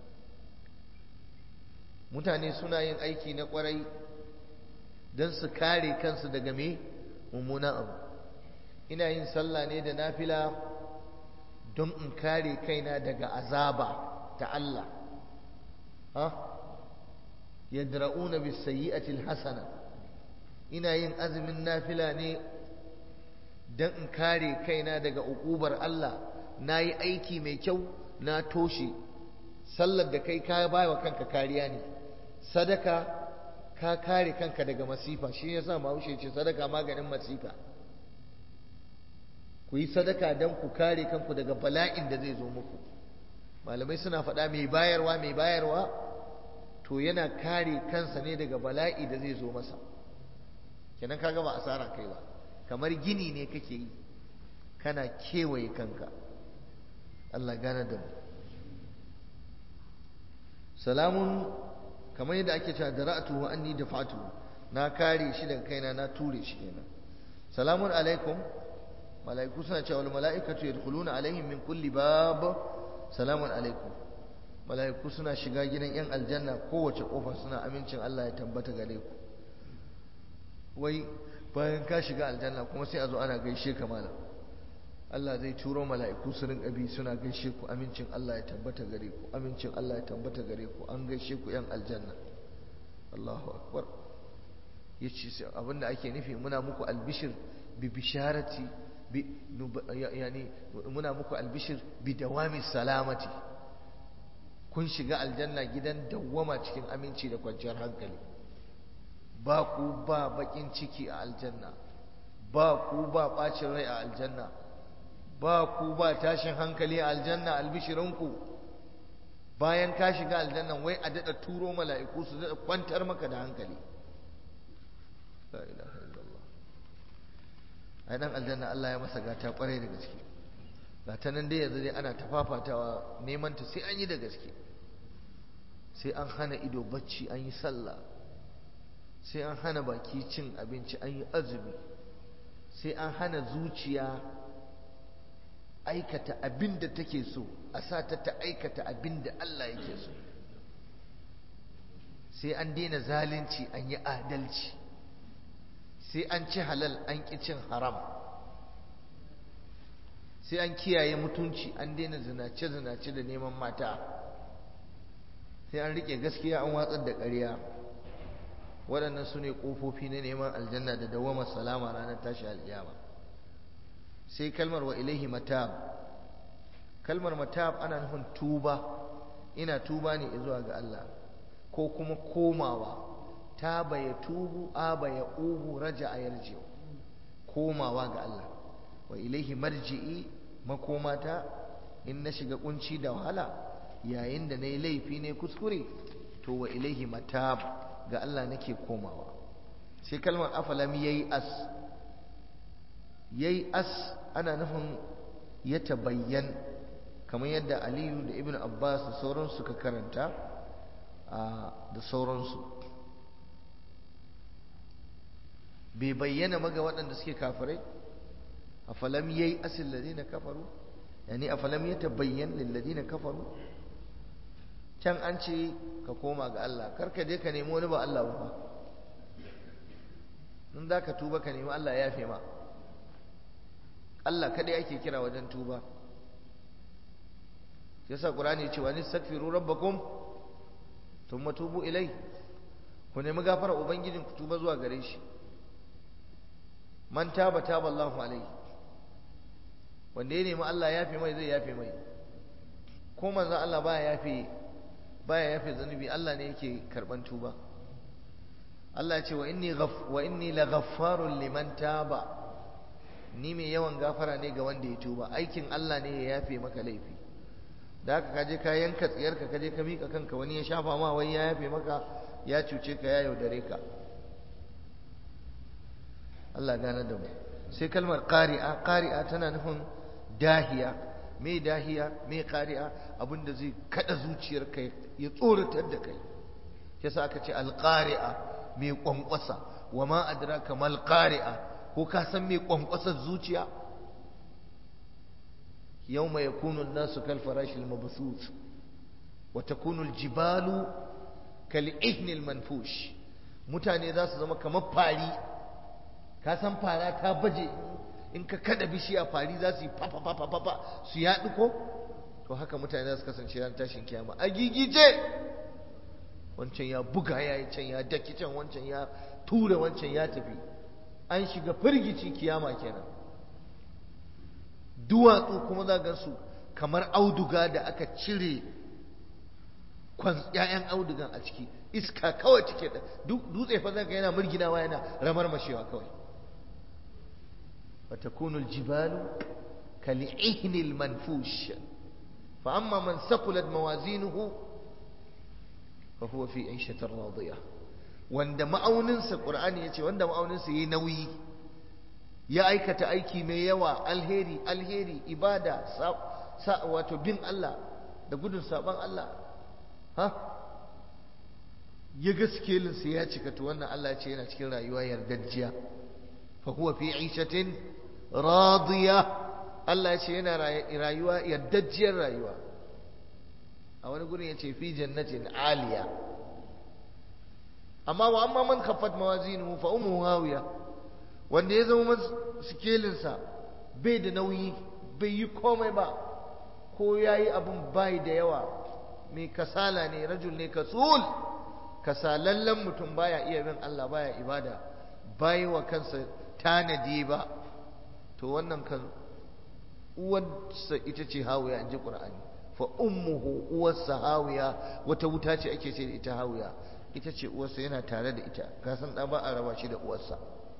A: mutane suna yin aiki na kwarai don su kare kansu daga me mummunan abu. Ina yin sallah ne da nafila don in kare kaina daga azaba ta Allah. Yadra'una bis sayyi'ati hasana. Ina yin azumin nafila ne don in kare kaina daga uqubar Allah. Nayi aiki mai kyau na toshe. Sallar da kai ka bawa kanka kariya ne. Sadaka ka kare kanka daga masifa. Shi yasa Bahaushe ce sadaka maganin masifa. Ku yi sadaka don ku kare kanku daga bala'in da zai zo muku. Malamai suna faɗa mai bayarwa to yana kare kansa ne daga bala'i da zai zo masa. Kenan kaga ba asara kai ba, kamar gini ne kake yi kana kewaye kanka. Allah gane da mu. Salamun, kamar yadda ake cewa dara'atu wa anni dafa'tu, na kare shi daga kaina na ture shi kenan. Salamun alaikum, malaiku suna cewa wal malaikatu yadkhuluna alaihim min kulli bab salamun alaikum. Malaiku suna shiga gidan yan aljanna kowace kofa suna amincin Allah ya tabbata gare ku. Wai bayan ka shiga aljanna kuma sai a zo ana gaishe ka malam. Allah zai turo mala'iku su rinka bi suna gaishe ku, amincin Allah ya tabbata gare ku, amincin Allah ya tabbata gare ku, an gaishe ku yan aljanna. Allahu akbar. Yace abinda ake nufi muna muku albishir bi bisharati yani muna muku albishir bi dawami salamati. Kun shiga aljanna gidan dawwama cikin aminci da kwanciyar hankali. Ba ku ba bakin ciki a aljanna, ba ku ba bacin rai a aljanna, ba ku ba tashin hankali a aljanna. Albishirinku bayan ka shiga aljanna wai a dada turo mala'iku su dada kwantar maka da hankali. La ilaha illallah. Ai dan aljanna Allah ya masa gata kwarai da gaske. Gata nan dai yanzu dai ana tafafatawa neman ta sai an yi da gaske. Sai an hana ido bacci, an yi sallah. Sai an hana baki cin abinci, an yi azumi. Sai an hana zuciya aikata abin da take so, a sa ta aikata abin da Allah yake so. Sai an daina zalunci, an yi adalci. Sai an ci halal, an ƙi cin haram. Sai an kiyaye mutunci, an daina zinace-zinace da neman mata. Sai an riƙe gaskiya, an watsar da ƙarya. Waɗannan su ne ƙofofi na neman aljanna da dawamar salama ranar tashi alƙiyama. Sai kalmar wa ilaihi matab. Kalmar matab ana nufin tuba. Ina tuba ne zuwa ga Allah, ko kuma komawa. Taba ya tubu, aba ya ubu, raja'a yarji'u. Komawa ga Allah. Wa ilaihi marji'i, makomata in na shiga kunci da wahala, yayin da nayi laifi ne kuskure, to wa ilaihi matab, ga Allah nake komawa. Sai kalmar afalam yayi as. Yayi as ana nufin ya tabayyan, kamar yadda Aliyu da Ibn Abbas da sauransu suka karanta da sauransu. Bai bayyana maga waɗanda suke kafirai. Afalam yayi asil ladina kafaru, yani afalam yatabayyan lil ladina kafaru. Can an ce ka koma ga Allah, kar ka je ka nemi wani ba Allah ba. In za ka tuba ka nemi Allah ya yafe ma. Allah kadai ake kira wajen tuba. Yasa Qur'ani ce wa nastaghfiru rabbakum thumma tubu ilai. Ku nemi gafara ubangijin ku tuba zuwa gare shi. Man taba taba Allahu alaihi. Wanda ya nemi Allah ya yafe mai zai yafe mai. Ko manzon Allah baya yafe zanubi, Allah ne yake karban tuba. Allah ya ce wa inni laghaffarun liman taba. Ni mai yawan gafara ne ga wanda ya tuba. Aikin Allah ne ya yafe maka laifi. Da haka kaje ka yanka tsiyarka, kaje ka mika kanka, wani ya shafa ma, wani ya yafe maka, ya cuce ka, ya yaudare ka. Allah gane da mu. Sai kalmar qari'a. Qari'a tana nufin dahiya. Me dahiya, me qari'a? Abinda zai kada zuciyarka ya tsoratar da kai. Yasa aka ce al-qari'a, mai kwankwasa. Wa ma adraka mal qari'a. Ko ka san me kwankwasar zuciya? Yawma yakunu an-nasu kal farashil mabthus wa takunu al-jibalu kal'ihnil manfush, mutane za su zama kamar fari. Ka san fara ta baje, in ka kada bishiya fari za su yi fafa su yaɗu ko? To haka mutane za su kasance ran tashin kiyama a gigice. Wancan ya buga ya yi can, ya daki can, wancan ya tura wancan ya tafi, an shiga firgici, kiyama kenan. Duwatsu kuma za gan su kamar auduga da aka cire ‘ya'yan audugan a ciki, iska kawai cike da dutse fa zaka yana murginawa yana ramar mashewa kawai. wa takunu aljibalu kal'ihni almanfush fa amma man saqulat mawazinuhu fa huwa fi 'ishatin radiyah. Wanda ma'auninsa Qur'ani yace wanda ma'auninsa yayi nauyi, ya aikata aiki mai yawa, alheri ibada wato bin Allah da gudun saban Allah, ya gaskelinsa ya cika, to wannan Allah ya ce yana cikin rayuwa yardajjiya. fa huwa fi 'ishatin radiyah. Allah ya ce yana rayuwa yardajjiyar rayuwa. A wani gurin ya ce fi jannatin aliya. Amma wa amma man khaffat mawazinuhu fa ummuhu hawiya, wanda ya zama sikelinsa bai da nauyi, bai yi komai ba, ko yayi abun bai da yawa, mai kasala ne, rajul ne kasul, kasalallen mutum, baya iya bin Allah, baya ibada, bai wa kansa tanadi ba, to wannan kan uwarsa ita ce hawiya, in ji Qur'ani. fa ummuhu, uwarsa hawiya, wata wuta ce ake ce da ita hawiya, ita ce uwarsa, yana tare da ita. Ka san da ba a raba shi da uwarsa.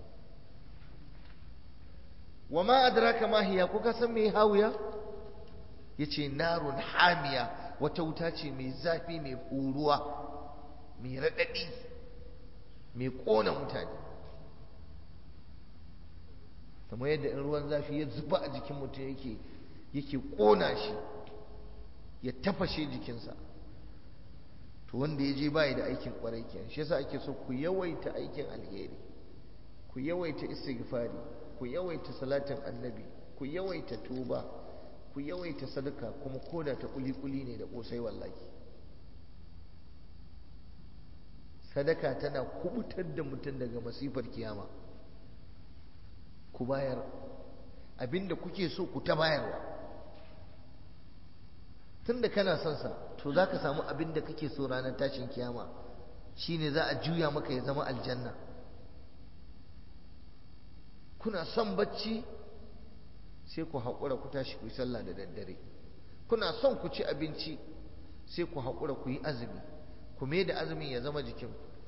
A: wa ma adraka ma hiya, ko ka san me hawiya? yace narun hamiya, wata wuta ce mai zafi, mai huruwa, mai radadi, mai kona mutane. kamar yadda in ruwan zafi ya zuba a jikin mutum yake kona shi, ya tafashe jikinsa, to wanda ya je bai da aikin kwarai kenan. Shi yasa ake so ku yawaita aikin alheri, ku yawaita istighfari, ku yawaita salatin annabi, ku yawaita tuba, ku yawaita sadaka, kuma koda ta kuli-kuli ne da kosai. wallahi sadaka tana kubutar da mutum daga masifar kiyama. ku bayar abinda kuke so, ku ta bayarwa. tunda kana son sa, to zaka samu abinda kake so ranar tashin kiyama, shine za a juya maka ya zama aljanna. kuna son bacci, sai ku haƙura ku tashi ku yi sallah da daddare. kuna son ku ci abinci, sai ku haƙura ku yi azumi, ku mai da azumin ya zama jikin.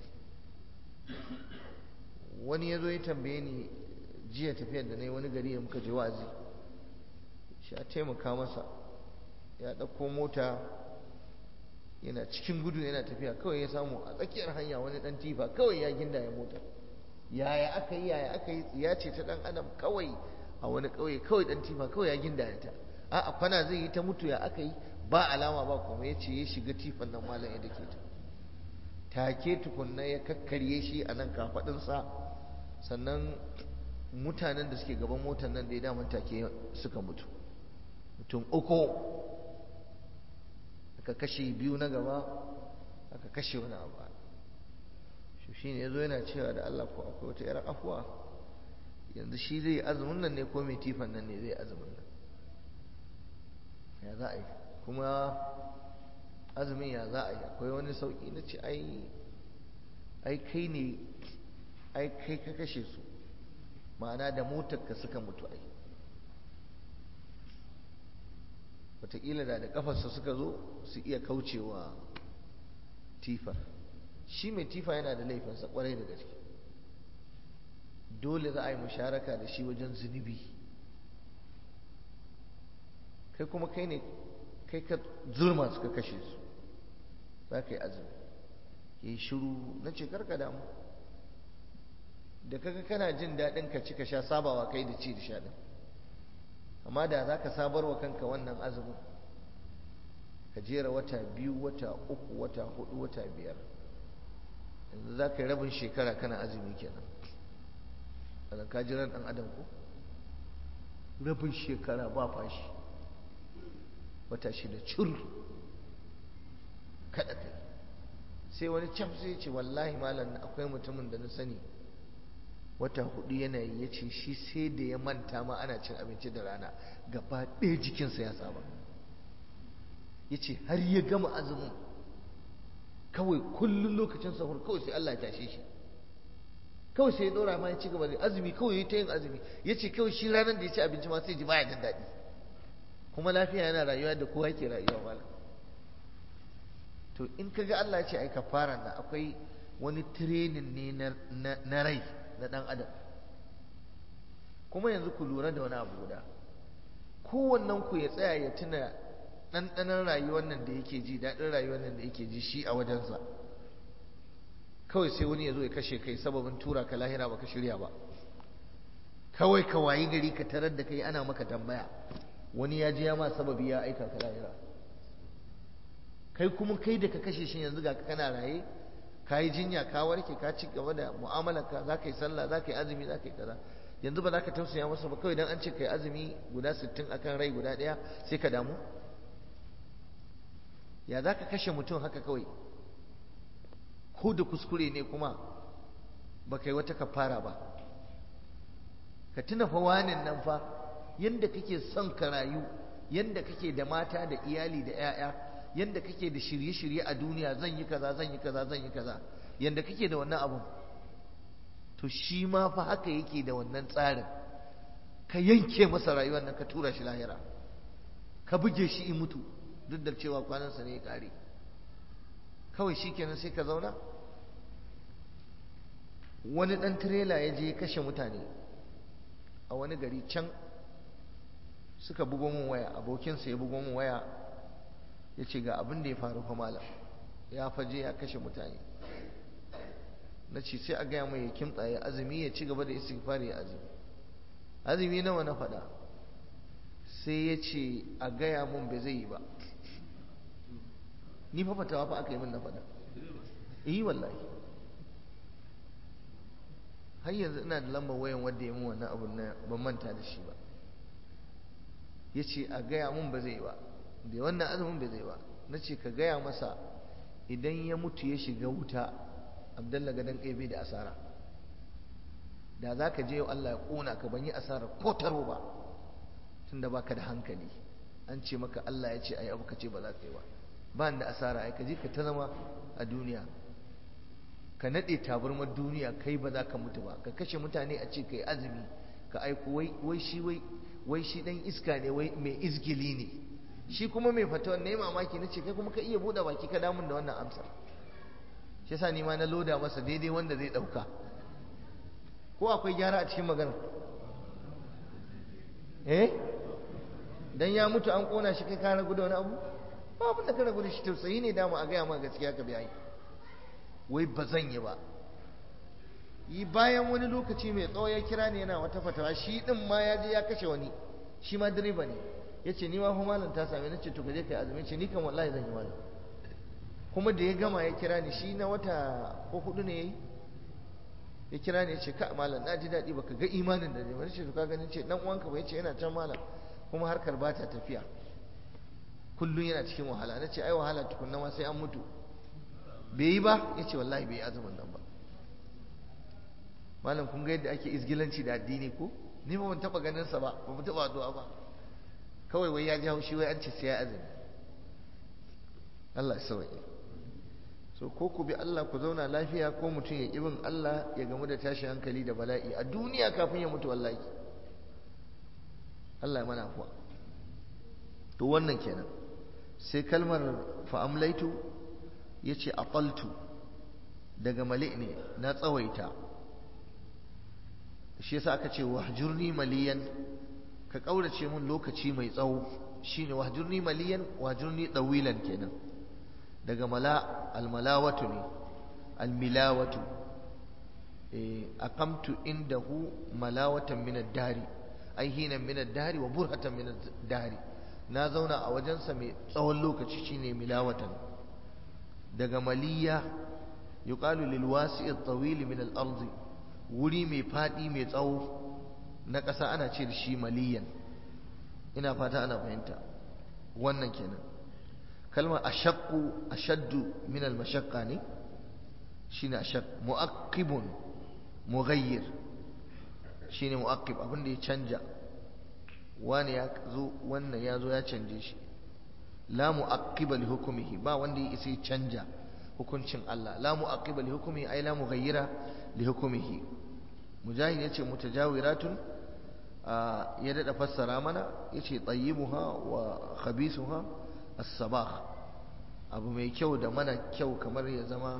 A: wani ya zo ya tambaye ni jiya tafiyar da na yi wani gari da muka je wa'azi, shi a taimaka masa, ya ɗauko mota yana cikin gudu yana tafiya, kawai ya samu a tsakiyar hanya wani ɗan tifa kawai ya ginda ya mota. yaya aka yi tsiya ce ta ɗan adam kawai a wani ƙauye, kawai ɗan tifa kawai ya ginda ya ta, a kwana zai yi ta mutu, ya aka yi ba alama ba kuma, ya ce ya shiga tifan nan malam ya dake ta take tukunna ya kakkarye shi a nan kafaɗinsa. sannan mutanen da suke gaban motar nan da ya daman take suka mutu, mutum 3. aka kashe 2 na gaba, aka kashe wani abu. shi ne ya zo yana cewa da Allah, ko akwai wata yar afuwa, yanzu shi zai azumin nan ne ko mai tifan nan ne zai azumin nan? ya za a yi kuma azumin, ya za a yi? akwai wani sauƙi? na ce ai kai ne, ai kai ka kashe su, ma'ana da motarka suka mutu. ai wataƙila da ƙafarsa suka zo su iya kaucewa tifar. shi mai tifa yana da laifinsa ƙwarai da gaske, dole za a yi musharaka da shi wajen zunubi. kai kuma kai ka zurma suka kashe su, za ka yi azumi. ya yi shiru. na ce karka damu, da kaga kana jin daɗin ka ci ka sha, sabawa kai da ci da sha ɗin. amma da za ka sabar wa kanka wannan azumin, ka jera wata 2, wata 3, wata 4, wata 5, yanzu za ka yi rabin shekara kana azumi kenan. wannan ka jiran ɗan adam ko? rabin shekara ba fashi, wata 6 cur, kada kai sai wani can sai ce wallahi malam akwai mutumin da na sani wata 4 yanayi ya ce shi sai da ya manta ma ana cin abinci da rana gaba ɗaya jikinsa ya saba ya ce har ya gama azumin kawai kullum lokacin sahur kawai sai Allah ya tashe shi kawai sai ya ɗora ma ya ci gaba da azumi kawai ya ta yin azumi ya ce kawai shi ranar da ya ci abinci ma sai ji baya jin daɗi kuma lafiya yana rayuwa da kowa ke rayuwa malam to in ka ga Allah ya ce ai kafara na akwai wani training ne na rai na ɗan adam kuma yanzu ku lura da wani abu guda kowannen ku ya tsaya ya tuna ɗanɗanon rayuwar nan da yake ji daɗin rayuwar nan da yake ji shi a wajensa kawai sai wani ya zo ya kashe kai sababin tura ka lahira baka shirya ba kawai ka wayi gari ka tarar da kai ana maka tambaya wani ya je ya ma sababi ya aika ka lahira kai kuma kai da ka kashe shi yanzu ga kana raye ka yi jinya ka warke ka ci gaba da mu'amalarka za ka yi sallah za ka yi azumi za ka yi kaza yanzu ba za ka tausaya masa ba kawai dan an ce ka yi azumi guda 60 akan rai guda ɗaya sai ka damu ya za ka kashe mutum haka kawai ko da kuskure ne kuma ba ka yi wata kafara ba ka tuna fa wanin nan fa yanda kake son ka rayu yanda kake da mata da iyali da 'ya'ya yanda kake da shirye-shirye a duniya zan yi kaza zan yi kaza zan yi kaza yanda kake da wannan abun to shi ma fa haka yake da wannan tsarin ka yanke masa rayuwar nan ka tura shi lahira ka buge shi in mutu duk da cewa kwanansa ne ya kare kawai shikenan sai ka zauna wani dan tirela ya je kashe mutane a wani gari can suka bugo mun waya abokinsa ya bugo mun waya ya ce ga abin da ya faru fa malam ya faje ya kashe mutane na ce sai a gaya mai ya kimtsa ya azumi ya ci gaba da istighfari ya azumi nawa na faɗa sai ya ce a gaya mun bai zai yi ba ni fa fatawa fa aka yi min na faɗa wallahi har yanzu ina da lambar wayan wanda ya mun wannan abun na ban manta da shi ba ya ce a gaya mun ba zai yi ba da wannan azumin bai zai ba na ce ka gaya masa idan ya mutu ya shiga wuta abdalla gadon ƙaibe da asara da za ka je yau Allah ya ƙona ka ban yi asarar ko taro ba tun da baka da hankali an ce maka Allah ya ce ai abu ka ce ba za ka yi ba ba da asara ai ka je ka ta zama a duniya ka naɗe tabarmar duniya kai ba za ka mutu ba ka kashe mutane a ce ka yi azumi ka aiko wai shi dan iska ne wai mai izgili ne shi kuma mai fatawa ne mamaki nace kai kuma ka iya bude baki ka damun da wannan amsar shi yasa ni ma na loda masa daidai wanda zai dauka ko akwai gyara a cikin magana dan ya mutu an kona shi kai ka ragu da wani abu ba abin da ka ragu da shi tausayi ne dama a gaya ma gaskiya ka biya wai ba zan yi ba bayan wani lokaci mai tsawo ya kira ne yana wata fatawa shi din ma ya je ya kashe wani shi ma direba ne ya ce ni ma fa malam ta same ni ce to kaje kai azumi ce ni kan wallahi zan yi malam kuma da ya gama ya kira ni shi na wata ko 4 ne yayi ya kira ni ya ce ka malam na ji daɗi baka ga imanin da ne ba ce to ka ganin ce dan uwanka ba yace yana can malam kuma harkar ba ta tafiya kullun yana cikin wahala na ce ai wahala tukunna ma sai an mutu bai yi ba ya ce wallahi bai yi azumin nan ba malam kun ga yadda ake izgilanci da addini ko ni ba ban taba ganin sa ba mu taba addu'a ba kawai wai ya ji haushi wai an ce sai ya azumi Allah ya sauke so ko ku bi Allah ku zauna lafiya ko mutum ya ibin Allah ya gamu da tashin hankali da bala'i a duniya kafin ya mutu wallahi Allah ya mana afuwa to wannan kenan sai kalmar fa amlaitu yace aqaltu daga mali ne na tsawaita shi yasa aka ce wahjurni maliyan ka kaurace mun lokaci mai tsawo shine wahjurni maliyan wahjurni dawilan kenan daga mala almalawatu ne almilawatu aqamtu indahu malawatan min ad-dari ai hina min ad-dari wa burhatan min ad-dari na zauna a wajensa mai tsawon lokaci shine milawatan daga maliya yuqalu lil wasi' at-tawil min al-ard wuri mai fadi mai tsawo na ƙasa ana ce da shi maliyan ina fata ana fahimta wannan kenan kalmar ashaqqu ashaddu min al-mashaqqa ne shine ashaq. Mu'aqqibun mughayyir shine mu'aqqib, abin da ya canja, wani ya zo wannan ya zo ya canje shi. La mu'aqqiba li hukmihi, ba wanda ya isa ya canja hukuncin Allah. La mu'aqqiba li hukmihi ay la mughayyira li hukmihi. Mujahid yace mutajawiratun, ya dada fassara mana yace tayyibuha wa khabithuha as-sabakh, abu mai kyau da mana kyau kamar ya zama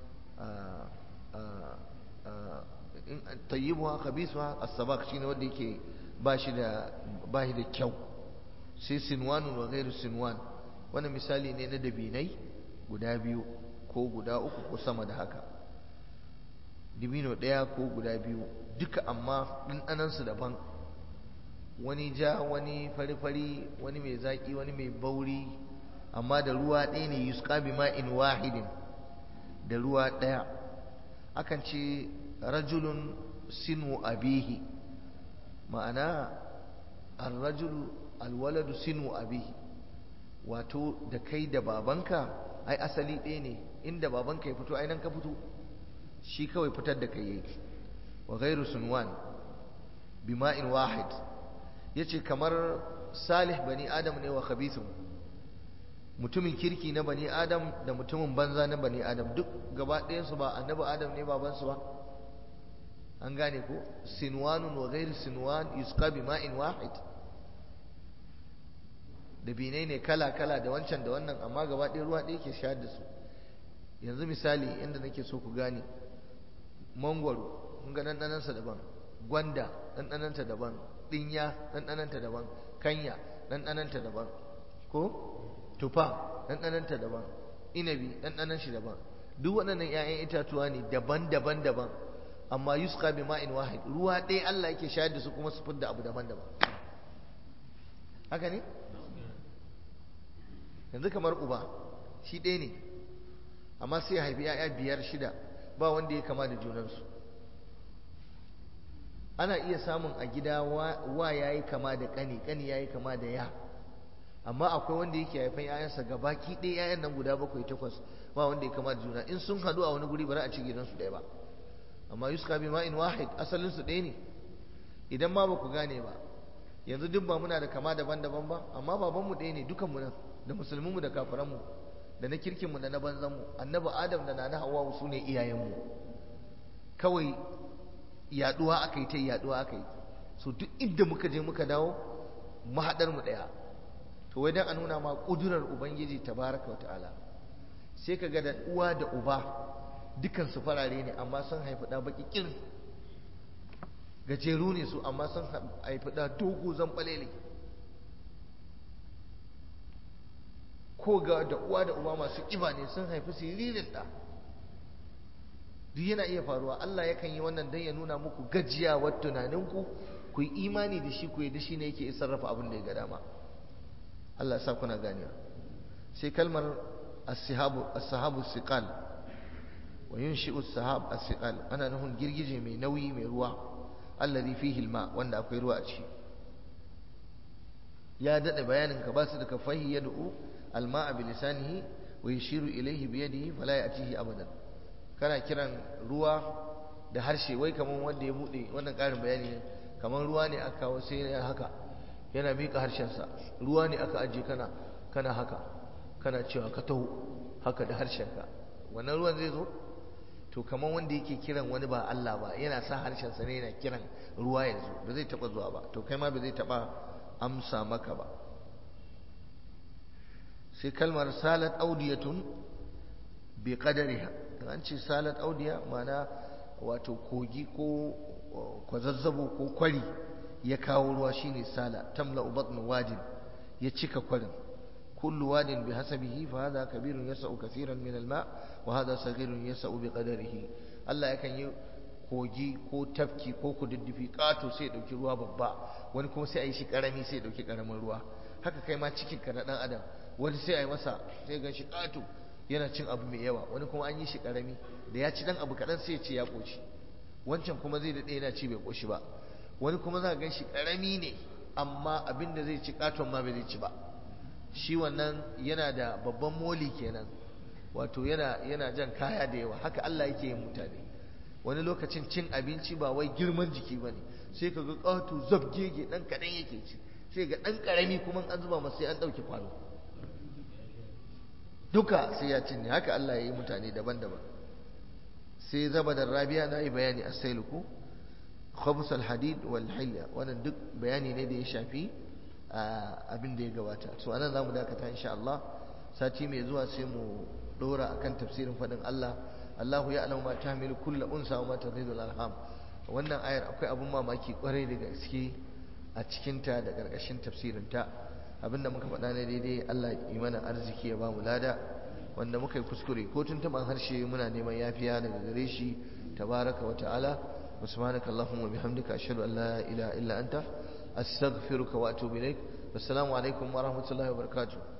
A: tayyibuha khabithuha as-sabakh shine wanda yake bashi da kyau. Sai sinwanun wa ghairu sinwan, wannan misali ne na dabinai guda biyu ko guda uku ko sama da haka, dibino ɗaya ko guda biyu duka, amma ɗanɗanansu daban, wani ja wani fari-fari wani mai zaƙi wani mai bauri, amma da ruwa ɗaya ne, yusqa bi ma'in wahidin, da ruwa ɗaya. Akan ce rajulun sinu abihi, ma'ana ar-rajulu alwaladu sinu abihi, wato da kai da babanka ai asali ɗaya ne, inda babanka ya fito ai nan ka fito, shi kawai fitar da kai yake. Wa ghairu sunwan bima'in wahid, yace kamar salih bani adam ne wa khabithu, mutumin kirki na bani adam da mutumin banza na bani adam, duk gaba ɗayan su ba annabi adam ne baban su ba. An gane ko? Sinwanun wa ghairu sinwan yusqa bima'in wahid, da binai ne kala-kala da wancan da wannan, amma gaba ɗaya ruwa ɗaya ke shayar da su. Yanzu misali inda nake so ku gane, mangwaro kun ga ɗanɗanansa daban, gwanda ɗanɗananta daban, ɗinya ɗanɗananta daban, kanya ɗanɗananta daban, ko tufa ɗanɗananta daban, inabi ɗanɗanan shi daban, duk waɗannan 'ya'yan itatuwa ne daban-daban daban, amma yusqa bi ma'in wahid, ruwa ɗaya Allah yake shayar da su kuma su fidda abu daban-daban. Haka ne? Yanzu kamar uba shi ɗaya ne, amma sai ya haifi 'ya'ya 5 6, ba wanda ya kama da junansu. Ana iya samun a gida wa yayi kama da ƙani, ƙani yayi kama da ya, amma akwai wanda yake haifan 'ya'yansa gabaki ɗaya 'ya'yan nan guda 7 8, ba wanda ya kama da juna. In sun haɗu a wani guri ba za a ci gidansu ɗaya ba, amma yusqa bi ma'in wahid, asalinsu ɗaya ne. Idan ma ba ku gane ba, yanzu duk ba muna da kama daban-daban ba, amma babanmu ɗaya ne dukanmu nan, da musulminmu da kafiranmu, da na kirkinmu da na banzanmu. Annabi Adam da Nana Hawwa su ne iyayenmu, kawai yaduwa aka yi ta yaduwa aka yi. So duk inda muka je muka dawo mahaɗarmu ɗaya. To wai dan a nuna ma ƙudurar Ubangiji tabaraka wa ta'ala, sai ka ga da uwa da uba dukansu farare ne, amma sun haifi ɗa baƙi ƙirin, gajeru ne su, amma sun haifi ɗa dogo zanɓalele. Ko ga da uwa da uba masu ƙiba ne, sun haifi siririn ɗa. Duk yana iya faruwa. Allah yakan yi wannan don ya nuna muku gajiyawar tunaninku, ku yi imani da shi, ku yi da shi ne yake sarrafa abin da ya ga dama. Allah sa kuna ganewa. Sai kalmar as-sahabu siqal, wa yunshi'u as-sahab as-siqal, ana nufin girgije mai nauyi mai ruwa, alladhi fihi al-ma, wanda akwai ruwa a ciki. Ya dade bayanin ka basu da kafahi yad'u al-ma'a bi lisanihi wa yashiru ilayhi bi yadihi fala ya'tihi abadan. Kana kiran ruwa da harshe, wai kaman wanda ya bude, wannan karin bayani ne, kaman ruwa ne aka kawo sai ya haka yana miƙa harshensa, ruwa ne aka aje kana haka, kana cewa ka taho haka da harshenka, wannan ruwan zai zo? To kaman wanda yake kiran wani ba Allah ba, yana sa harshensa ne yana kiran ruwa ya zo, ba zai taɓa zuwa ba, to kai ma ba zai taɓa amsa maka ba. Sai kalmar salat audiyatun bi qadariha, an ce salat audiya ma'ana wato kogi ko kwazazzabo ko kwari ya kawo ruwa, shine sala. Tamla batn wadin, ya cika kwarin. Kullu wadin bi hasabihi, fa hadha kabirun yas'u kathiran min al-ma wa hadha saghirun yas'u bi qadarihi. Allah yakan yi kogi ko tafki ko kududdufi kato sai ya dauki ruwa babba, wani kuma sai a yi shi karami sai ya dauki karamin ruwa. Haka kai ma cikin ka na dan adam, wani sai a yi masa sai ga shi kato yana cin abu mai yawa, wani kuma an yi shi karami, da ya ci dan abu kadan sai ya ce ya koshi, wancan kuma zai dade yana ci bai koshi ba. Wani kuma za ka gan shi karami ne, amma abin da zai ci katon ma bai zai ci ba, shi wannan yana da babban moli kenan. wato yana jan kaya da yawa. Haka Allah yake yin mutane. Wani lokacin cin abinci ba wai girman jiki bane, sai kaga ƙato zabgege dan kadan yake ci, sai ga dan karami kuma an zuba masa sai an dauke kwano duka sai ya cinye. Haka Allah ya yi mutane daban-daban. sai zaba da rabiya na yi bayani as-sailuku khabs al-hadid wal hilya, wannan duk bayani ne da ya shafi abin da ya gabata. So anan zamu dakata insha Allah, sati mai zuwa sai mu dora akan tafsirin fadin Allah, Allahu ya'lamu ma tahmilu kullu unsa wa ma tazidu al-arham. Wannan ayar akwai abun mamaki kwarai da gaske a cikin ta da karkashin tafsirin ta. Abinda muka faɗa ne daidai Allah ya yi mana arziki ya ba mu lada, wanda muka yi kuskure ko tuntuban harshe muna neman yafiya daga gare shi tabaraka wa ta'ala. Subhanaka Allahumma bihamdika ashhadu an la ilaha illa anta astaghfiruka wa atubu ilaik. Assalamu alaikum wa rahmatullahi wa barakatuh.